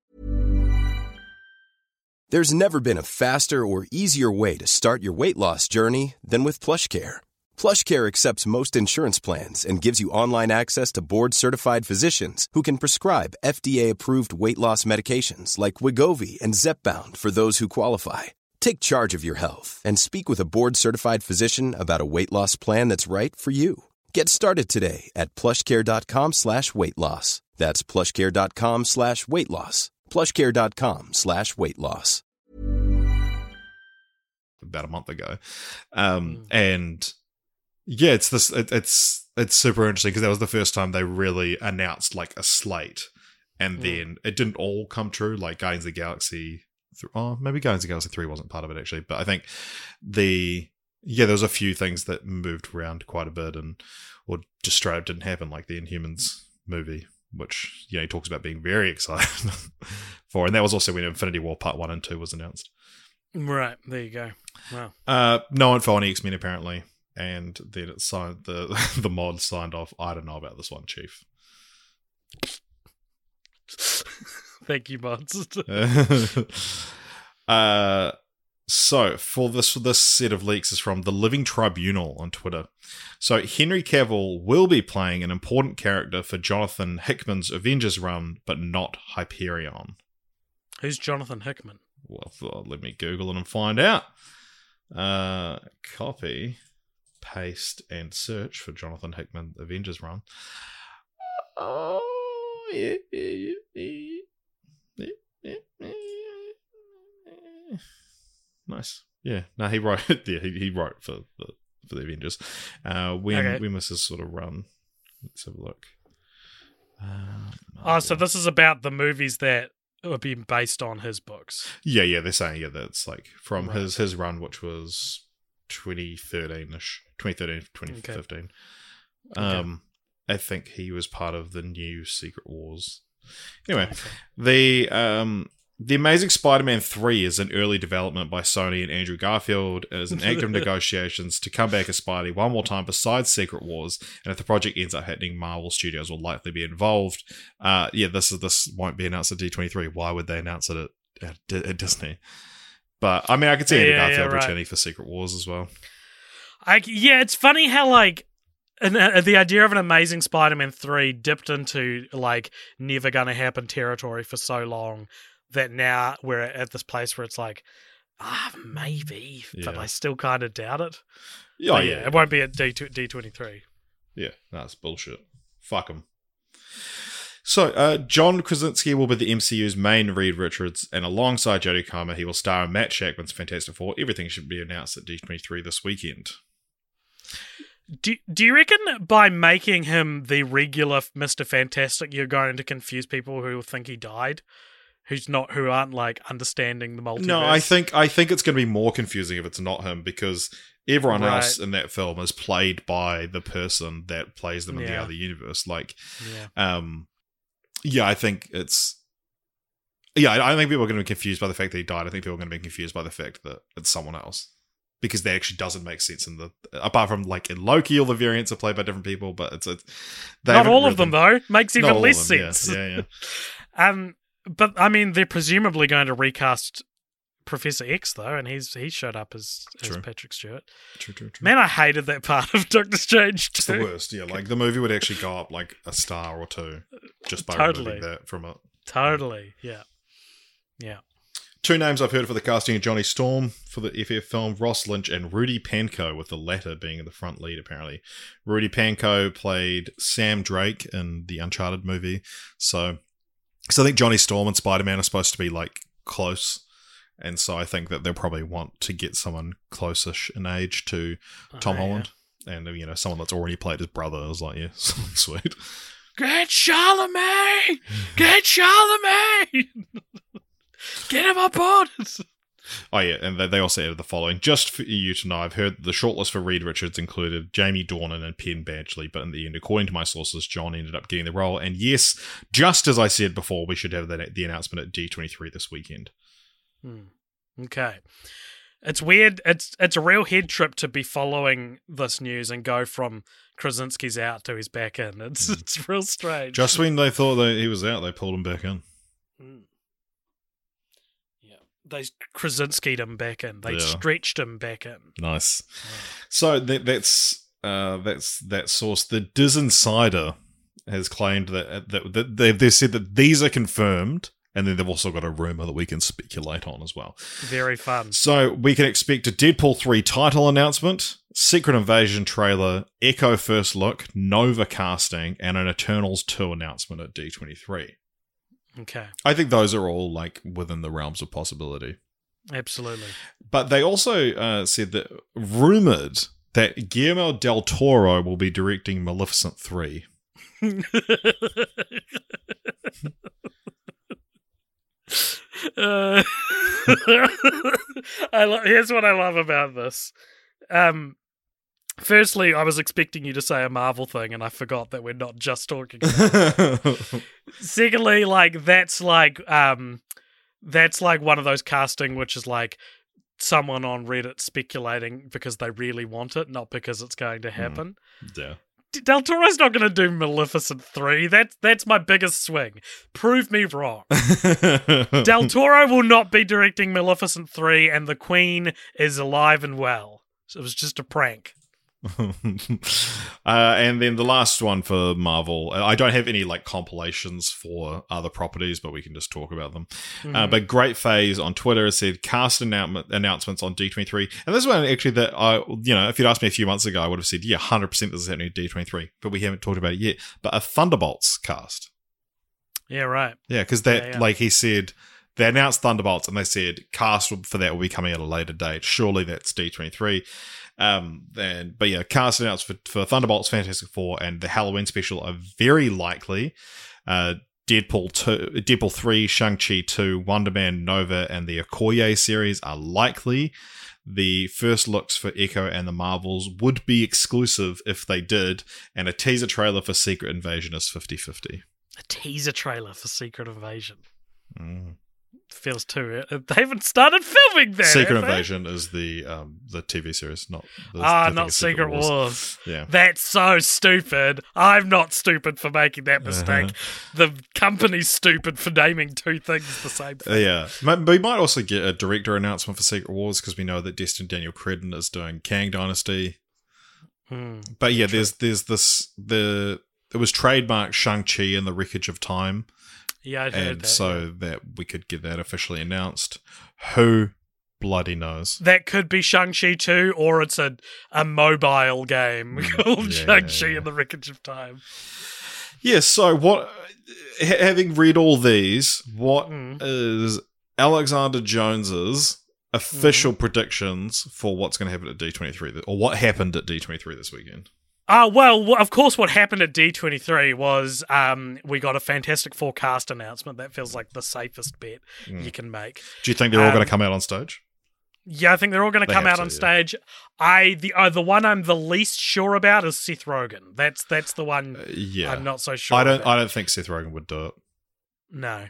There's never been a faster or easier way to start your weight loss journey than with PlushCare. PlushCare accepts most insurance plans and gives you online access to board-certified physicians who can prescribe F D A-approved weight loss medications like Wegovy and Zepbound for those who qualify. Take charge of your health and speak with a board-certified physician about a weight loss plan that's right for you. Get started today at plushcare.com slash weight loss. That's plushcare.com slash weight loss. plushcare.com slash weight loss. about a month ago, um, and yeah, it's this. It, it's it's super interesting because that was the first time they really announced like a slate, and Mm. then it didn't all come true. Like Guardians of the Galaxy, th- oh maybe Guardians of the Galaxy three wasn't part of it actually, but I think the yeah there was a few things that moved around quite a bit, and or just straight up didn't happen, like the Inhumans movie, which yeah he talks about being very excited for, and that was also when Infinity War Part One and Two was announced. Right, there you go. Wow. Uh, no info on X-Men apparently, and then it signed the the mod signed off. I don't know about this one, Chief. Thank you, mods. uh, so for this this set of leaks is from the Living Tribunal on Twitter. So Henry Cavill will be playing an important character for Jonathan Hickman's Avengers run, but not Hyperion. Who's Jonathan Hickman? Well, th- let me Google it and find out. Uh, copy, paste, and search for Jonathan Hickman Avengers run. Oh, yeah, yeah, yeah, yeah, yeah, yeah. Nice. Yeah. No, he wrote. Yeah, he, he wrote for the for the Avengers. Uh, when Okay. when was this sort of run? Let's have a look. Um, Oh, so this is about the movies that are being based on his books. Yeah, yeah, they're saying yeah that's like from Right. his his run, which was twenty thirteen ish, twenty thirteen, twenty fifteen. Um, okay. I think he was part of the new Secret Wars. Anyway, okay. the um, the Amazing Spider-Man three is in early development by Sony and Andrew Garfield. It is in active negotiations to come back as Spidey one more time besides Secret Wars. And if the project ends up happening, Marvel Studios will likely be involved. Uh, yeah, this is this won't be announced at D twenty-three. Why would they announce it at, at, at Disney? But I mean, I could see Andrew yeah, Garfield yeah, right. returning for Secret Wars as well. I, yeah, it's funny how like. And uh, the idea of an Amazing Spider-Man three dipped into like never gonna happen territory for so long that now we're at this place where it's like, ah, maybe, yeah. but I still kind of doubt it. Yeah, yeah, yeah, it won't be at D twenty-three. Yeah, that's bullshit. Fuck them. So, uh, John Krasinski will be the M C U's main Reed Richards, and alongside Jodie Comer, he will star in Matt Shackman's Fantastic Four. Everything should be announced at D twenty-three this weekend. Do, do you reckon by making him the regular Mister Fantastic, you're going to confuse people who think he died, who's not, who aren't like understanding the multiverse? No, I think I think it's going to be more confusing if it's not him, because everyone right. else in that film is played by the person that plays them in yeah. the other universe. Like, yeah. um, yeah, I think it's. Yeah, I don't think people are going to be confused by the fact that he died. I think people are going to be confused by the fact that it's someone else. Because that actually doesn't make sense in the apart from like in Loki, all the variants are played by different people, but it's, it's not all of them though. Makes even less them, sense. Yeah, yeah. yeah. um, but I mean, they're presumably going to recast Professor X though, and he's he showed up as, as Patrick Stewart. True, true, true. Man, I hated that part of Doctor Strange too. It's the worst. Yeah, like the movie would actually go up like a star or two just by totally. removing that from it. Totally. Yeah. Yeah. Two names I've heard for the casting of Johnny Storm for the F F film, Ross Lynch and Rudy Pankow, with the latter being the front lead, apparently. Rudy Pankow played Sam Drake in the Uncharted movie. So, so I think Johnny Storm and Spider-Man are supposed to be, like, close. And so I think that they'll probably want to get someone close-ish in age to Tom oh, Holland. Yeah. And, you know, someone that's already played his brother is like, yeah, sweet. Get Charlemagne! Get Charlemagne! Get him on board! Oh yeah, and they also added the following. Just for you to know, I've heard the shortlist for Reed Richards included Jamie Dornan and Penn Badgley, but in the end, according to my sources, John ended up getting the role. And yes, just as I said before, we should have that, the announcement at D twenty-three this weekend. Hmm. Okay. It's weird. It's it's a real head trip to be following this news and go from Krasinski's out to he's back in. It's mm. it's real strange. Just when they thought that he was out, they pulled him back in. Mm. They Krasinski'd him back in. They yeah. stretched him back in. Nice. Yeah. So that, that's uh, that's that source. The Diz Insider has claimed that, that, that they've, they've said that these are confirmed, and then they've also got a rumor that we can speculate on as well. Very fun. So we can expect a Deadpool three title announcement, Secret Invasion trailer, Echo first look, Nova casting, and an Eternals two announcement at D twenty-three. Okay. I think those are all like within the realms of possibility. Absolutely. But they also uh, said that rumored that Guillermo del Toro will be directing Maleficent three. uh, I lo- here's what I love about this. Um, Firstly, I was expecting you to say a Marvel thing, and I forgot that we're not just talking about Secondly, like, that's like, um, that's like one of those casting which is like someone on Reddit speculating because they really want it, not because it's going to happen. Mm, yeah. Del Toro's not going to do Maleficent three. That's, that's my biggest swing. Prove me wrong. Del Toro will not be directing Maleficent three, and the Queen is alive and well. So it was just a prank. uh, and then the last one for Marvel, I don't have any like compilations for other properties, but we can just talk about them. Mm-hmm. Uh, but Great Phase on Twitter has said cast annou- announcements on D twenty-three, and this one actually that I, you know, if you'd asked me a few months ago, I would have said yeah, one hundred percent this is happening at D twenty-three, but we haven't talked about it yet. But a Thunderbolts cast, yeah, right, yeah, because that yeah, yeah. like he said. They announced Thunderbolts, and they said cast for that will be coming at a later date. Surely that's D twenty-three. Um, and, but yeah, cast announced for, for Thunderbolts, Fantastic Four, and the Halloween special are very likely. Uh, Deadpool two, Deadpool three, Shang-Chi two, Wonder Man, Nova, and the Okoye series are likely. The first looks for Echo and the Marvels would be exclusive if they did, and a teaser trailer for Secret Invasion is fifty-fifty. A teaser trailer for Secret Invasion. Mm. Feels too... They haven't started filming that. Secret have they? Invasion is the um, the T V series, not the, Ah, the not Secret Wars. Wars. Yeah. That's so stupid. I'm not stupid for making that mistake. Uh-huh. The company's stupid for naming two things the same thing. Uh, yeah. We might also get a director announcement for Secret Wars because we know that Destin Daniel Cretton is doing Kang Dynasty. Hmm. But yeah, there's there's this... the It was trademarked Shang-Chi and the Wreckage of Time. Yeah, I'd heard and that. so yeah. that we could get that officially announced. Who bloody knows? That could be Shang-Chi two, or it's a, a mobile game called yeah, Shang-Chi yeah, yeah. and the Wreckage of Time. Yeah, so what... ha- having read all these, what Mm. is Alexander Jones's official mm. predictions for what's going to happen at D twenty-three, or what happened at D twenty-three this weekend? Uh, well, of course, what happened at D twenty-three was um, we got a Fantastic Four cast announcement. That feels like the safest bet mm. you can make. Do you think they're all um, going to come out on stage? Yeah, I think they're all going to come out to, on yeah. stage. I the uh, the one I'm the least sure about is Seth Rogen. That's that's the one uh, yeah. I'm not so sure I don't about. I don't think Seth Rogen would do it. No.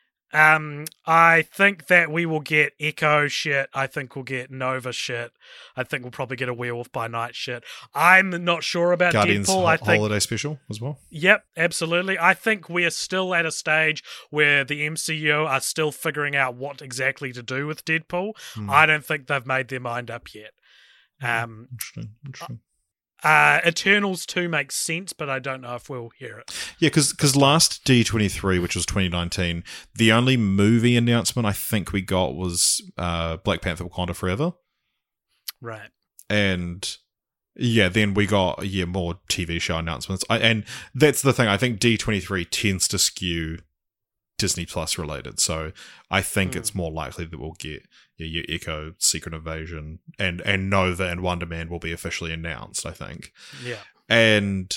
Um, I think that we will get Echo shit. I think we'll get Nova shit. I think we'll probably get a Werewolf by Night shit. I'm not sure about Guardians Deadpool. ho- I think holiday special as well. Yep, absolutely. I think we're still at a stage where the M C U are still figuring out what exactly to do with Deadpool. Hmm. I don't think they've made their mind up yet. Um, interesting, interesting. Uh, Eternals two makes sense, but I don't know if we'll hear it. Yeah, because last D twenty-three, which was twenty nineteen, the only movie announcement I think we got was uh, Black Panther Wakanda Forever. Right. And yeah, then we got yeah more T V show announcements. I, and that's the thing. I think D twenty-three tends to skew Disney Plus related. So I think mm. it's more likely that we'll get yeah, your Echo, Secret Invasion, and, and Nova and Wonder Man will be officially announced, I think. Yeah. And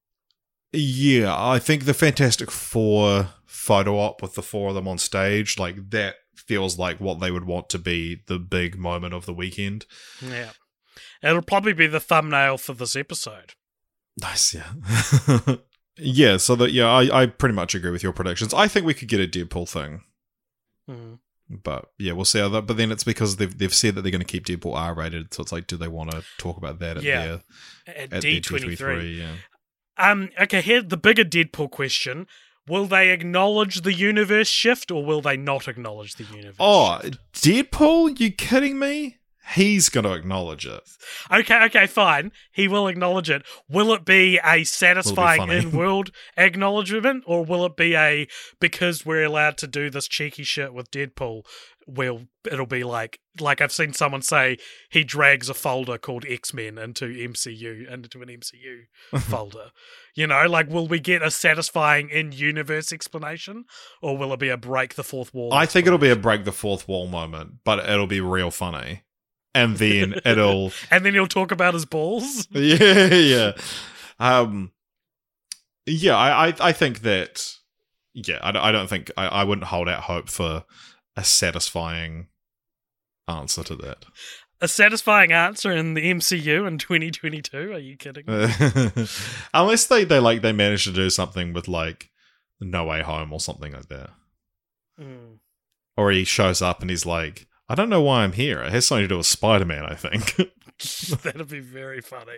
yeah, I think the Fantastic Four photo op with the four of them on stage, like that feels like what they would want to be the big moment of the weekend. Yeah. It'll probably be the thumbnail for this episode. Nice, yeah. Yeah, so that yeah, I, I pretty much agree with your predictions. I think we could get a Deadpool thing. Mm. But yeah, we'll see how that. But then it's because they've they've said that they're going to keep Deadpool R rated, so it's like, do they want to talk about that at yeah. their at, at D twenty-three? Yeah. Um. Okay. Here's the bigger Deadpool question: will they acknowledge the universe shift, or will they not acknowledge the universe? Oh, shift? Deadpool? You kidding me? He's going to acknowledge it. Okay, okay, fine. He will acknowledge it. Will it be a satisfying be in-world acknowledgement, or will it be a, because we're allowed to do this cheeky shit with Deadpool, we'll, it'll be like, like I've seen someone say, he drags a folder called X-Men into M C U, into an M C U folder. You know, like, will we get a satisfying in-universe explanation, or will it be a break the fourth wall? I think it'll be a break the fourth wall moment, but it'll be real funny. And then it'll... and then he'll talk about his balls? Yeah, yeah. Um, yeah, I, I, I think that... Yeah, I, I don't think... I, I wouldn't hold out hope for a satisfying answer to that. A satisfying answer in the M C U in twenty twenty-two? Are you kidding me? Unless they, they, like, they manage to do something with, like, No Way Home or something like that. Mm. Or he shows up and he's like... I don't know why I'm here. It has something to do with Spider-Man, I think. That'd be very funny.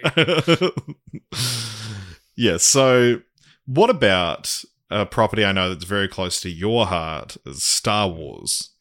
Yeah, so what about a property I know that's very close to your heart is Star Wars?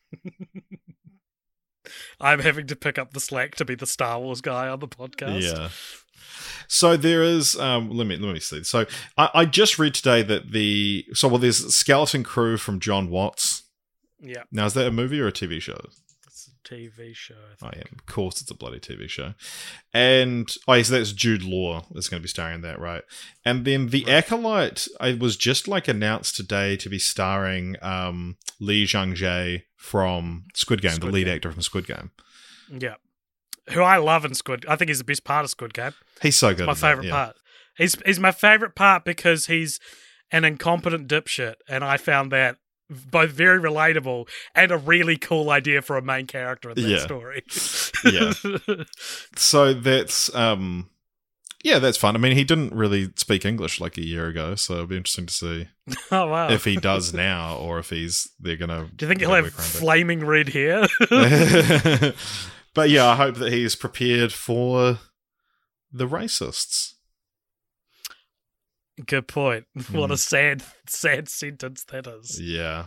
I'm having to pick up the slack to be the Star Wars guy on the podcast. Yeah. So there is, um, let me let me see. So I, I just read today that the, so well, there's Skeleton Crew from John Watts. Yeah. Now, is that a movie or a T V show? T V show. I Oh think. yeah, of course it's a bloody T V show. And oh yeah, so that's Jude Law that's going to be starring in that, right? And then The Right. Acolyte, I was just like announced today to be starring um, Lee Jung-jae from Squid Game, Squid the lead Game. actor from Squid Game. Yeah. Who I love in Squid. I think he's the best part of Squid Game. He's so good. My at that, favorite yeah. part. He's he's my favorite part because he's an incompetent dipshit, and I found that both very relatable and a really cool idea for a main character in that Yeah. story. Yeah. So that's um yeah, that's fun. I mean, he didn't really speak English like a year ago, so it'll be interesting to see Oh, wow. if he does now or if he's they're gonna Do you think he'll gonna have work around it. flaming red hair? But yeah, I hope that he's prepared for the racists. Good point. What Mm. a sad, sad sentence that is. Yeah.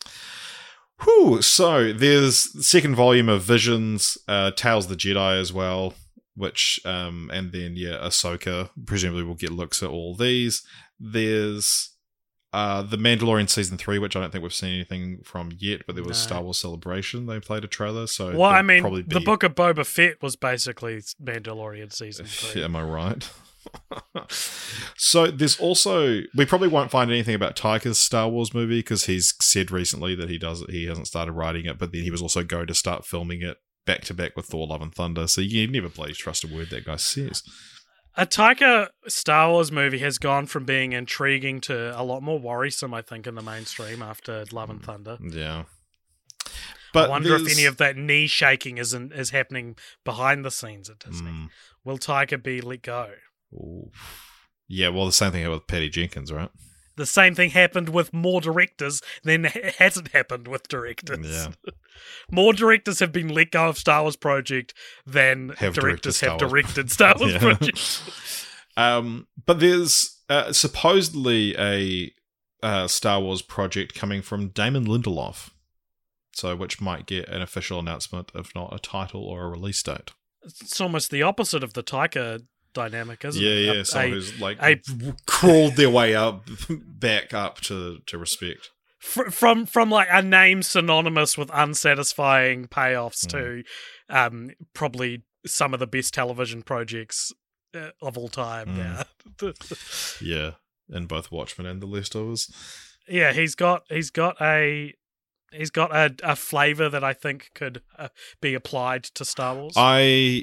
Whew. So there's the second volume of Visions, uh, Tales of the Jedi as well, which, um, and then, yeah, Ahsoka. Presumably we'll get looks at all these. There's uh, The Mandalorian Season three, which I don't think we've seen anything from yet, but there was No. Star Wars Celebration. They played a trailer, so Well, I there'll mean, probably the be- Book of Boba Fett was basically Mandalorian season three. Am I right? So there's also, we probably won't find anything about Taika's Star Wars movie because he's said recently that he does he hasn't started writing it, but then he was also going to start filming it back to back with Thor: Love and Thunder. So you never please trust a word that guy says. A Taika Star Wars movie has gone from being intriguing to a lot more worrisome, I think, in the mainstream after Love and Thunder. Yeah, but I wonder if there's- any of that knee shaking is in, is happening behind the scenes at Disney. Mm. Will Taika be let go? Ooh. Yeah, well, the same thing with Patty Jenkins, right? The same thing happened with more directors than ha- hasn't happened with directors. Yeah. More directors have been let go of Star Wars project than Have directed directors Star have Wars. directed Star Wars Yeah. projects. Um, but there's uh, supposedly a uh, Star Wars project coming from Damon Lindelof, so which might get an official announcement, if not a title or a release date. It's almost the opposite of the Taika dynamic, isn't Yeah, it? yeah, A- someone a- who's like a- crawled their way up, back up to, to respect. fr- from from like a name synonymous with unsatisfying payoffs Mm. to um, probably some of the best television projects uh, of all time. Mm. Yeah, Yeah, in both Watchmen and The Leftovers. yeah. He's got he's got a he's got a, a flavor that I think could uh, be applied to Star Wars. I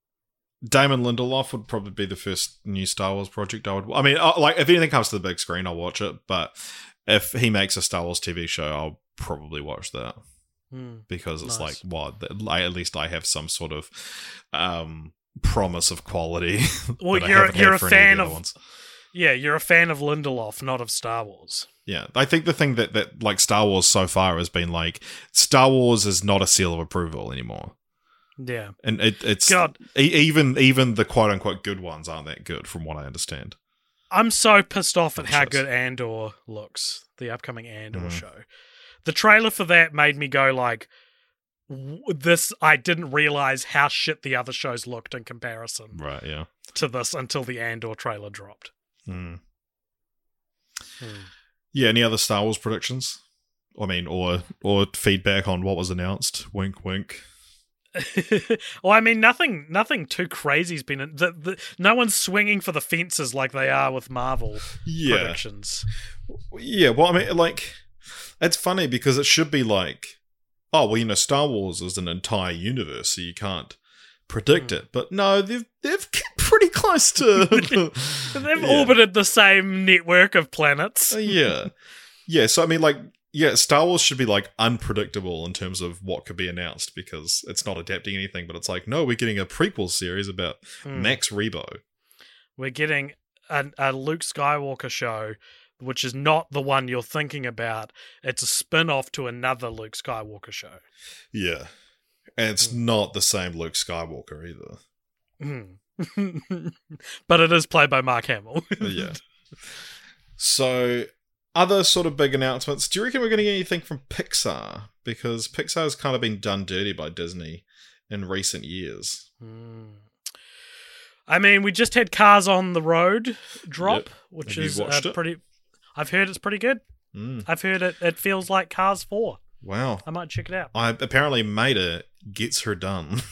Damon Lindelof would probably be the first new Star Wars project I would. I mean, uh, like if anything comes to the big screen, I'll watch it. But if he makes a Star Wars T V show, I'll probably watch that Hmm. because it's Nice. like, what? That- I, at least I have some sort of um, promise of quality. Well, that I you're haven't had you're a for any fan the of other ones. yeah, you're a fan of Lindelof, not of Star Wars. Yeah, I think the thing that that like Star Wars so far has been like Star Wars is not a seal of approval anymore. Yeah, And it, it's God. e- even even the quote unquote good ones aren't that good, from what I understand. I'm so pissed off at Of how shows. good Andor looks, the upcoming Andor Mm. show. The trailer for that made me go like, w- this, I didn't realize how shit the other shows looked in comparison Right? Yeah. to this until the Andor trailer dropped. Hmm. Hmm. Yeah. Any other Star Wars predictions? I mean, or or feedback on what was announced? Wink, wink. Well, I mean, nothing, nothing too crazy's been. The, the, no one's swinging for the fences like they are with Marvel Yeah. predictions. Yeah. Well, I mean, like, it's funny because it should be like, oh, well, you know, Star Wars is an entire universe, so you can't predict Hmm. it. But no, they've they've get pretty close to. They've Yeah. orbited the same network of planets. Uh, yeah. Yeah, so I mean, like, yeah, Star Wars should be, like, unpredictable in terms of what could be announced because it's not adapting anything, but it's like, no, we're getting a prequel series about Hmm. Max Rebo. We're getting a, a Luke Skywalker show, which is not the one you're thinking about. It's a spin-off to another Luke Skywalker show. Yeah. And it's not the same Luke Skywalker either. Hmm. But it is played by Mark Hamill. Yeah. So, other sort of big announcements. Do you reckon we're going to get anything from Pixar? Because Pixar's kind of been done dirty by Disney in recent years. Hmm. I mean, we just had Cars on the Road drop, Yep. which Have you is uh, watched it? pretty... I've heard it's pretty good. Mm. I've heard it, it feels like Cars four. Wow. I might check it out. I apparently Maida gets her done.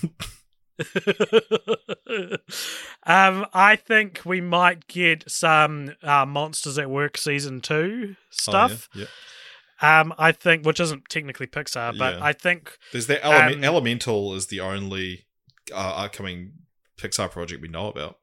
um, I think we might get some uh, Monsters at Work season two stuff. Oh, yeah. Yeah. Um, I think, which isn't technically Pixar, but Yeah. I think There's that element. Um, Elemental is the only uh, upcoming Pixar project we know about.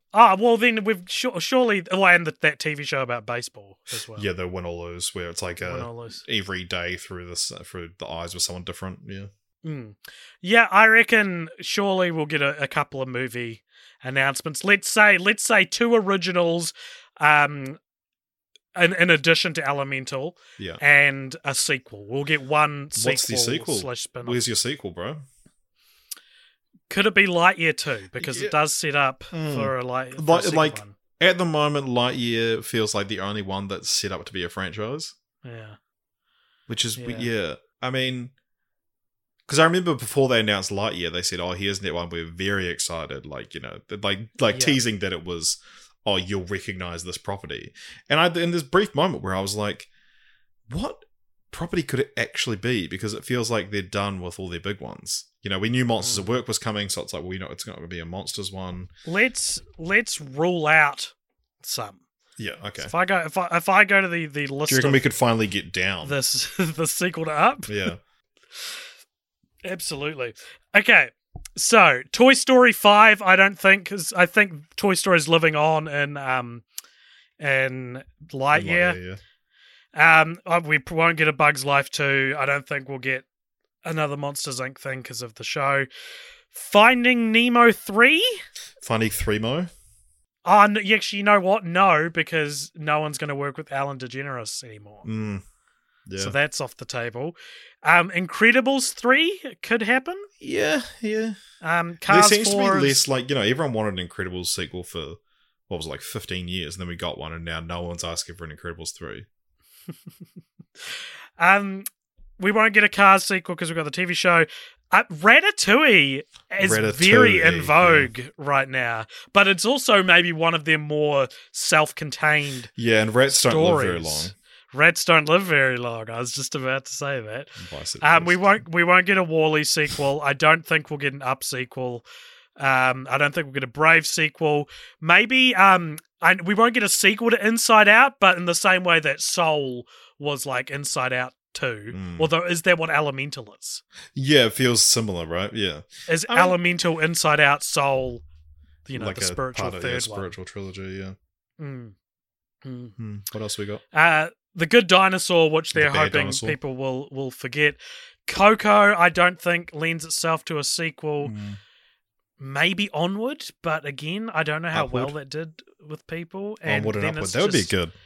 Ah, well then we've sure, surely oh, and the, that T V show about baseball as well. Yeah, the win or lose, where it's like Win a, or lose. every day through this through the eyes of someone different. Yeah, Mm. Yeah, I reckon surely we'll get a, a couple of movie announcements. Let's say let's say two originals, um, in, in addition to Elemental, yeah. and a sequel. We'll get one sequel. What's the sequel? Slash spin-off. Where's your sequel, bro? Could it be Lightyear two? Because Yeah. it does set up Mm. for a light. For Like, a second like one. at the moment, Lightyear feels like the only one that's set up to be a franchise, Yeah. which is Yeah. yeah. I mean, because I remember before they announced Lightyear, they said, "Oh, here's that one. We're very excited." Like you know, like like Yeah. teasing that it was, "Oh, you'll recognize this property." And I in this brief moment where I was like, "What property could it actually be?" Because it feels like they're done with all their big ones. You know, we knew Monsters Mm. of Work was coming, so it's like, well, you know, it's not going to be a Monsters one. Let's let's rule out some. Yeah, okay. So if I go if I if I go to the the list Do you reckon of we could finally get down? this the sequel to Up, Yeah. absolutely. Okay, so Toy Story five. I don't think because I think Toy Story is living on in um in Lightyear. yeah. Um, uh, we won't get a Bug's Life two. I don't think we'll get another Monsters Incorporated thing because of the show. Finding Nemo three. Finding Three-Mo? Oh, no, actually, you know what? No, because no one's going to work with Alan DeGeneres anymore. Mm. Yeah. So that's off the table. Um, Incredibles three could happen. yeah, yeah. Um, There Cars seems to four be is- less, like, you know, everyone wanted an Incredibles sequel for, what was it, like fifteen years, and then we got one, and now no one's asking for an Incredibles three. um, we won't get a Cars sequel because we've got the T V show. Uh, Ratatouille is Ratatouille, very in yeah. vogue right now, but it's also maybe one of their more self-contained Yeah, and rats don't live very long. stories. Rats don't live very long. I was just about to say that. Bicycles. Um, we won't we won't get a Wall-E sequel. I don't think we'll get an Up sequel. Um, I don't think we'll get a Brave sequel. Maybe um, I, we won't get a sequel to Inside Out, but in the same way that Soul was like Inside Out two. Mm. Although, is that what Elemental is? Yeah, it feels similar, right? Yeah. Is I mean- Elemental, Inside Out, Soul, you know, like the a spiritual part of third yeah, one? spiritual trilogy, yeah. Mm. Mm. Hmm. What else we got? Uh, The Good Dinosaur, which they're The Bad hoping Dinosaur. people will will forget. Coco, I don't think lends itself to a sequel. Mm. Maybe Onward, but again, I don't know how Upward. well that did with people. And Onward and then Upward. it's That would be just- good.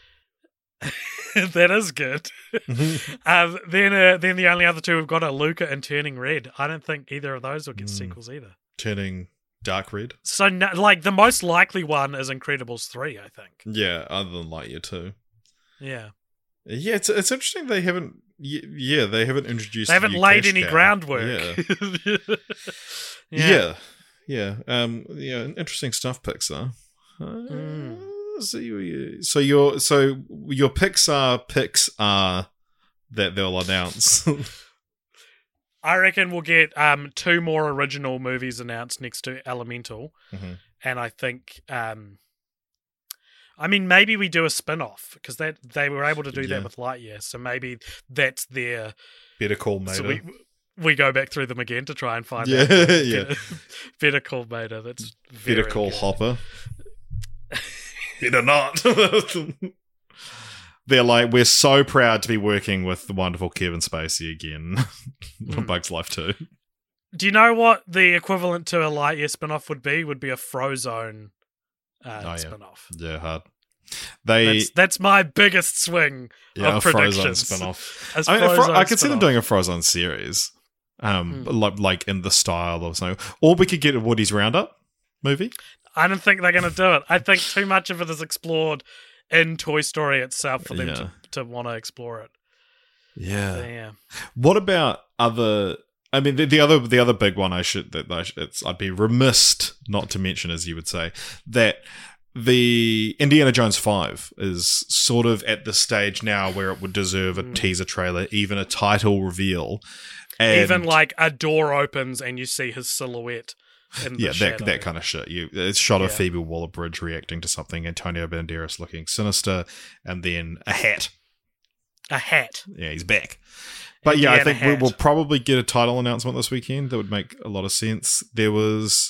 that is good. um, then, uh, then the only other two we've got are Luca and Turning Red. I don't think either of those will get Mm. sequels either. Turning dark red. So, no, like the most likely one is Incredibles three. I think. Yeah, other than Lightyear too. Yeah, Yeah, it's it's interesting they haven't. y- Yeah, they haven't introduced. they haven't new laid cash any cow. groundwork. Yeah. yeah, yeah, Um, yeah, interesting stuff, Pixar. Uh, Mm. So, you, so your so your Pixar picks are that they'll announce. I reckon we'll get um, two more original movies announced next to Elemental, Mhm. and I think, um, I mean, maybe we do a spin-off because that they were able to do Yeah. that with Lightyear, so maybe that's their. Better Call Mater. So we we go back through them again to try and find Yeah, out. yeah. Better, Better Call Mater. That's very Better Call good. Hopper. Better not. They're like, we're so proud to be working with the wonderful Kevin Spacey again on Mm. Bug's Life too. Do you know what the equivalent to a Lightyear spin-off would be? Would be a Frozone uh, Oh, yeah. spin-off. Yeah, hard. They That's, that's my biggest swing yeah, of a Frozone predictions. spin-off. A I mean, a Fro- Frozone I could see them spin-off. doing a Frozone series, um, Hmm. like like in the style of something, or we could get a Woody's Roundup movie. I don't think they're going to do it. I think too much of it is explored in Toy Story itself for them Yeah. to, to want to explore it. Yeah. So, yeah. What about other? I mean, the, the other the other big one I should that I should, it's, I'd be remiss not to mention, as you would say, that the Indiana Jones five is sort of at the stage now where it would deserve a Mm. teaser trailer, even a title reveal, and Even like a door opens and you see his silhouette in the yeah, that shadow. that kind of shit. You it's shot of Yeah. Phoebe Waller-Bridge reacting to something, Antonio Banderas looking sinister, and then a hat. A hat. Yeah, he's back. But yeah, I Indiana think we, hat. we'll probably get a title announcement this weekend. That would make a lot of sense. There was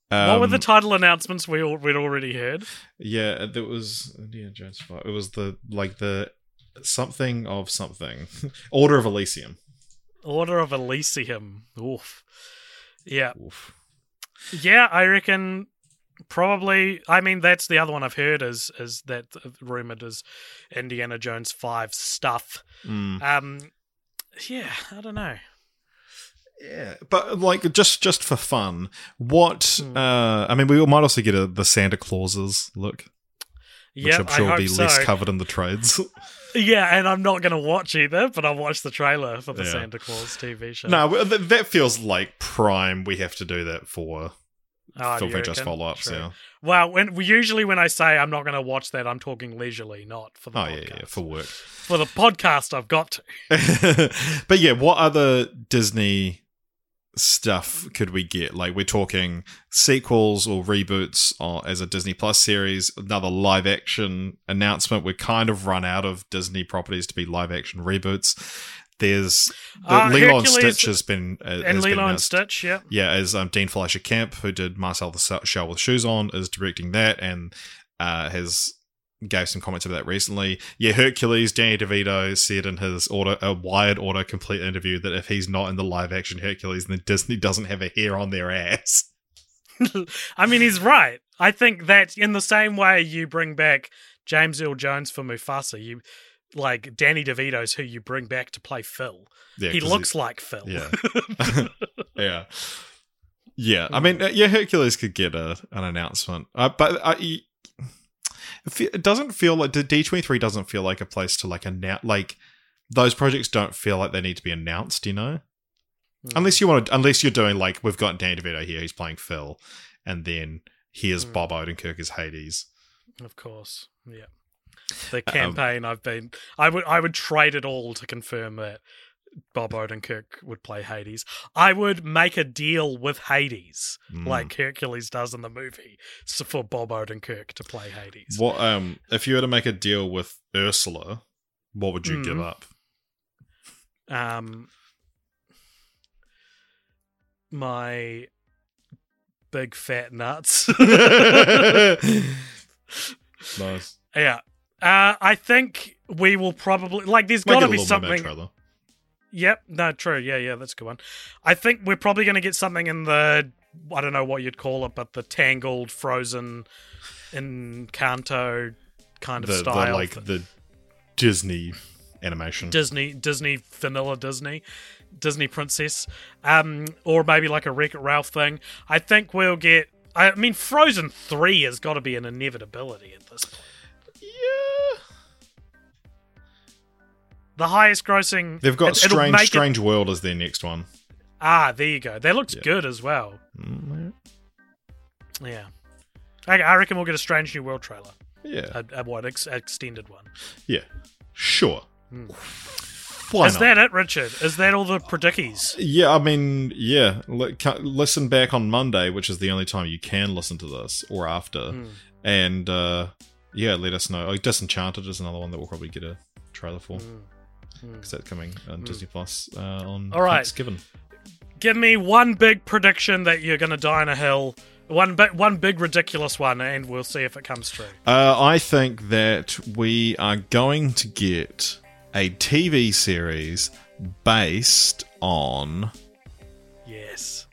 Um, what were the title announcements we all, we'd already heard? Yeah, there was Indiana Jones five. It was the like the something of something. Order of Elysium. Order of Elysium. Oof. Yeah. Oof. Yeah, I reckon probably. I mean, that's the other one I've heard is is that rumored as Indiana Jones five stuff. Mm. Um, yeah, I don't know. Yeah, but like just just for fun, what? Mm. Uh, I mean, we might also get a the Santa Clauses look, which Yeah, I'm sure I will hope be so. less covered in the trades. Yeah, and I'm not going to watch either, but I'll watch the trailer for the Yeah. Santa Claus T V show. No, th- that feels like prime. We have to do that for Oh, do film you franchise reckon? follow ups. True. Yeah. Well, when usually when I say I'm not going to watch that, I'm talking leisurely, not for the Oh podcast. yeah, yeah, for work. For the podcast, I've got to. But yeah, what other Disney stuff could we get? Like, we're talking sequels or reboots or, as a Disney Plus series, another live action announcement. We're kind of run out of Disney properties to be live action reboots. There's the Uh, Lilo and Hercules Stitch has been uh, And has been Lilo and announced. Stitch, yeah. Yeah, as um, Dean Fleischer Camp, who did Marcel the Shell with Shoes On, is directing that and uh, has gave some comments about that recently. Yeah, Hercules, Danny DeVito said in his auto, a Wired autocomplete interview that if he's not in the live action Hercules, then Disney doesn't have a hair on their ass. I mean, he's right. I think that in the same way you bring back James Earl Jones for Mufasa, you like Danny DeVito's who you bring back to play Phil. Yeah, he 'cause looks he- like Phil. Yeah. yeah. Yeah, I mean, uh, yeah, Hercules could get a an announcement, uh, but uh, he, it fe- it doesn't feel like the D twenty-three doesn't feel like a place to like announce. Like those projects don't feel like they need to be announced, you know. Mm. Unless you want to, unless you're doing like we've got Danny DeVito here, he's playing Phil, and then here's Mm. Bob Odenkirk as Hades. Of course, yeah. The campaign I've been, I would, I would trade it all to confirm that Bob Odenkirk would play Hades. I would make a deal with Hades, Mm. like Hercules does in the movie, so for Bob Odenkirk to play Hades. What um, if you were to make a deal with Ursula, what would you give Mm. up? Um, my big fat nuts. Nice. Yeah. Uh, I think we will probably like. There's Might got get to a be little Mermaid something. trailer. Yep. No. True. Yeah. Yeah. That's a good one. I think we're probably going to get something in the. I don't know what you'd call it, but the Tangled, Frozen, Encanto kind of The, the style. like the Disney animation. Disney, Disney, vanilla Disney, Disney princess, um, or maybe like a Wreck-It Ralph thing. I think we'll get. I mean, Frozen three has got to be an inevitability at this point. Yeah. The highest grossing. They've got it- it'll Strange make it- Strange World as their next one. Ah, there you go. That looks Yeah. good as well. Mm, Yeah. I, I reckon we'll get a Strange New World trailer. Yeah. A, a what, ex, extended one. Yeah. Sure. Hmm. Why Is not? that it, Richard? Is that all the predickies? Yeah, I mean, yeah. Li- ca- Listen back on Monday, which is the only time you can listen to this, or after. Mm. And, uh, yeah, let us know. Oh, Disenchanted is another one that we'll probably get a trailer for. Mm. Because that's coming on Disney Plus uh, on All right. Thanksgiving. Give me one big prediction that you're going to die on a hill. One, bi- one big ridiculous one, and we'll see if it comes true. Uh, I think that we are going to get a T V series based on Yes.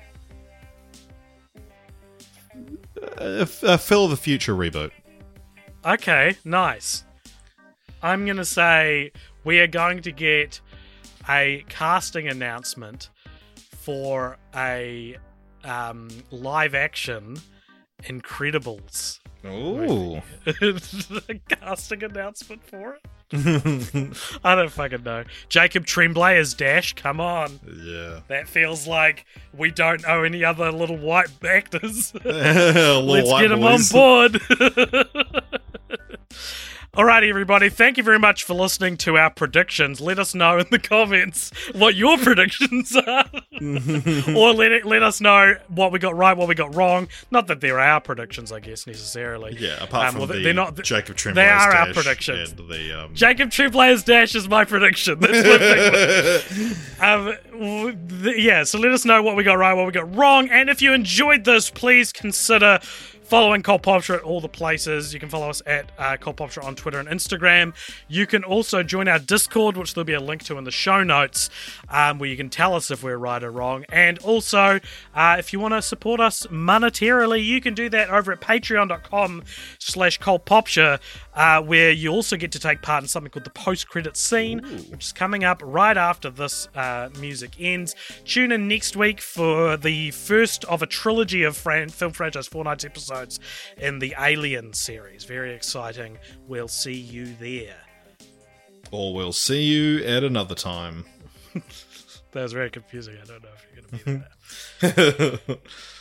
a, a Phil of the Future reboot. Okay, nice. I'm going to say we are going to get a casting announcement for a um, live action Incredibles. Ooh. A casting announcement for it? I don't fucking know. Jacob Tremblay as Dash, come on. Yeah. That feels like we don't know any other little white actors. Little Let's white get him boys. on board. Alrighty, everybody. Thank you very much for listening to our predictions. Let us know in the comments what your predictions are. Or let it, let us know what we got right, what we got wrong. Not that they're our predictions, I guess, necessarily. Yeah, apart Um, from well, the they're not, Jacob Tremblay's They are our dash predictions. and the, um... Jacob Tremblay's dash is my prediction. That's my big one. Um, w- th- yeah, so let us know what we got right, what we got wrong. And if you enjoyed this, please consider following Cult Popture at all the places. You can follow us at uh, Cult Popture on Twitter and Instagram. You can also join our Discord, which there'll be a link to in the show notes, um, where you can tell us if we're right or wrong. And also, uh, if you want to support us monetarily, you can do that over at patreon.com slash Cult Popture, uh, where you also get to take part in something called the post-credit scene, Ooh. which is coming up right after this uh, music ends. Tune in next week for the first of a trilogy of fran- film franchise Four Nights episodes in the Alien series. Very exciting. We'll see you there. Or we'll see you at another time. That was very confusing. I don't know if you're going to be there.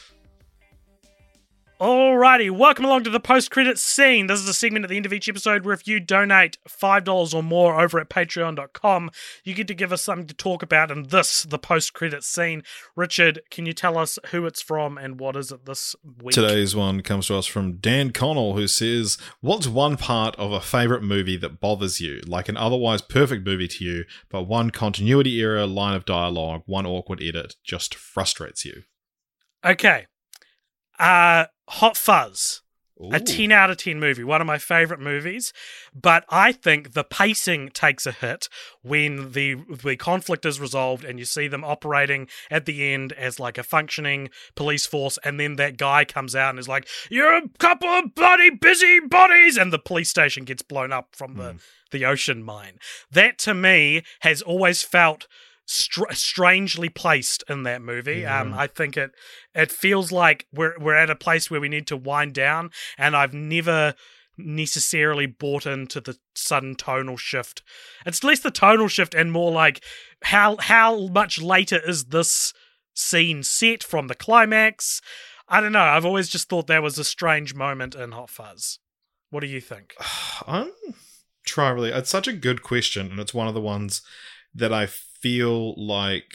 Alrighty, welcome along to the post-credit scene. This is a segment at the end of each episode where if you donate five dollars or more over at patreon dot com, you get to give us something to talk about in this, the post-credit scene. Richard, can you tell us who it's from and what is it this week? Today's one comes to us from Dan Connell, who says, what's one part of a favourite movie that bothers you? Like an otherwise perfect movie to you, but one continuity error, line of dialogue, one awkward edit just frustrates you. Okay. Uh, Hot Fuzz, Ooh. a ten out of ten movie, one of my favourite movies, but I think the pacing takes a hit when the the conflict is resolved and you see them operating at the end as like a functioning police force, and then that guy comes out and is like, you're a couple of bloody busy bodies, and the police station gets blown up from the, mm. the ocean mine. That, to me, has always felt Str- strangely placed in that movie. Yeah. Um, I think it it feels like we're we're at a place where we need to wind down, and I've never necessarily bought into the sudden tonal shift. It's less the tonal shift and more like how how much later is this scene set from the climax. I don't know. I've always just thought that was a strange moment in Hot Fuzz. What do you think? I'm trying really. It's such a good question, and it's one of the ones that I feel like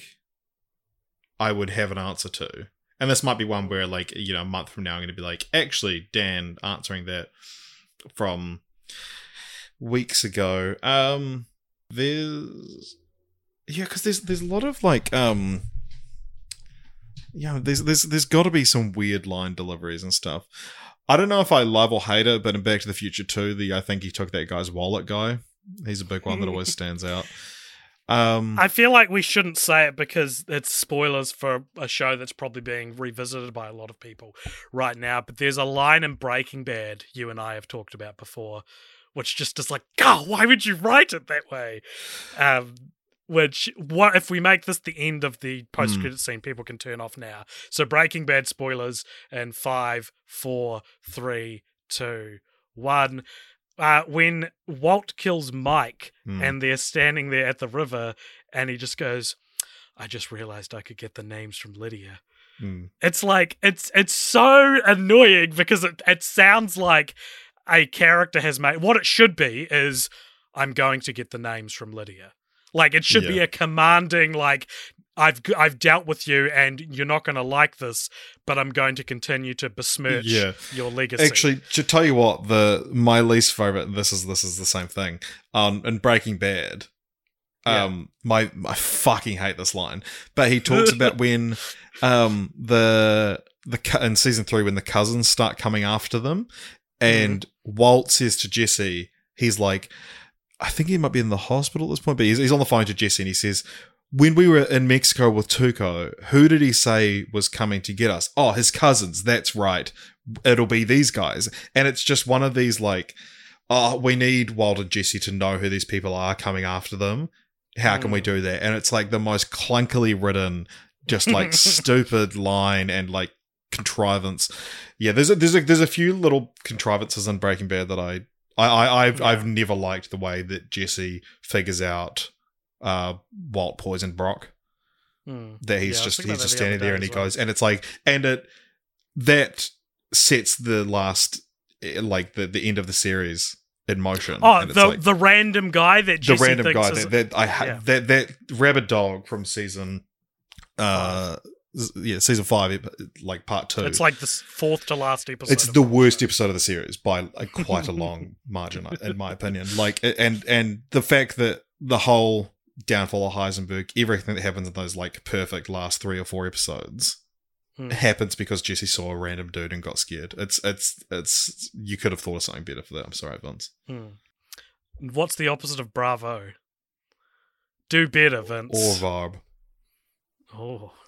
I would have an answer to. And this might be one where, like, you know, a month from now, I'm going to be like, actually, Dan answering that from weeks ago. Um, there's, yeah, because there's there's a lot of like, um, yeah, there's there's there's got to be some weird line deliveries and stuff. I don't know if I love or hate it, but in Back to the Future two, the I think he took that guy's wallet guy. He's a big one that always stands out. Um, I feel like we shouldn't say it because it's spoilers for a show that's probably being revisited by a lot of people right now. But there's a line in Breaking Bad you and I have talked about before, which just is like, God, why would you write it that way? Um, which, what if we make this the end of the post-credit mm. scene, people can turn off now. So Breaking Bad spoilers in five, four, three, two, one. Uh, when Walt kills Mike mm. and they're standing there at the river and he just goes, I just realized I could get the names from Lydia. Mm. It's like, it's it's so annoying because it, it sounds like a character has made, what it should be is, I'm going to get the names from Lydia. Like, it should yeah. be a commanding, like, I've I've dealt with you and you're not going to like this, but I'm going to continue to besmirch yeah. your legacy. Actually, to tell you what, the my least favorite, this is this is the same thing. Um, in Breaking Bad, um, yeah. my I fucking hate this line, but he talks about when, um, the the in season three when the cousins start coming after them, and mm-hmm. Walt says to Jesse, he's like, I think he might be in the hospital at this point, but he's, he's on the phone to Jesse and he says, when we were in Mexico with Tuco, who did he say was coming to get us? Oh, his cousins. That's right. It'll be these guys. And it's just one of these like, oh, we need Walt and Jesse to know who these people are coming after them. How can mm. we do that? And it's like the most clunkily written, just like stupid line and like contrivance. Yeah, there's a, there's a, there's a few little contrivances in Breaking Bad that I, I, I I've, yeah. I've never liked the way that Jesse figures out uh Walt poisoned Brock. Mm. That he's yeah, just he's just the standing there and he well. goes and it's like and it that sets the last like the, the end of the series in motion. Oh, and it's the like, the random guy that the Jesse random thinks guy is, that, that I ha- yeah. that that rabid dog from season uh yeah season five, like part two. It's like the fourth to last episode. It's of the the worst show. episode of the series by a, quite a long margin, in my opinion. Like, and and the fact that the whole downfall of Heisenberg, everything that happens in those like perfect last three or four episodes, Hmm. happens because Jesse saw a random dude and got scared. It's it's it's you could have thought of something better for that. I'm sorry, Vince. Hmm. What's the opposite of bravo? Do better, Vince. Or Varb. Oh,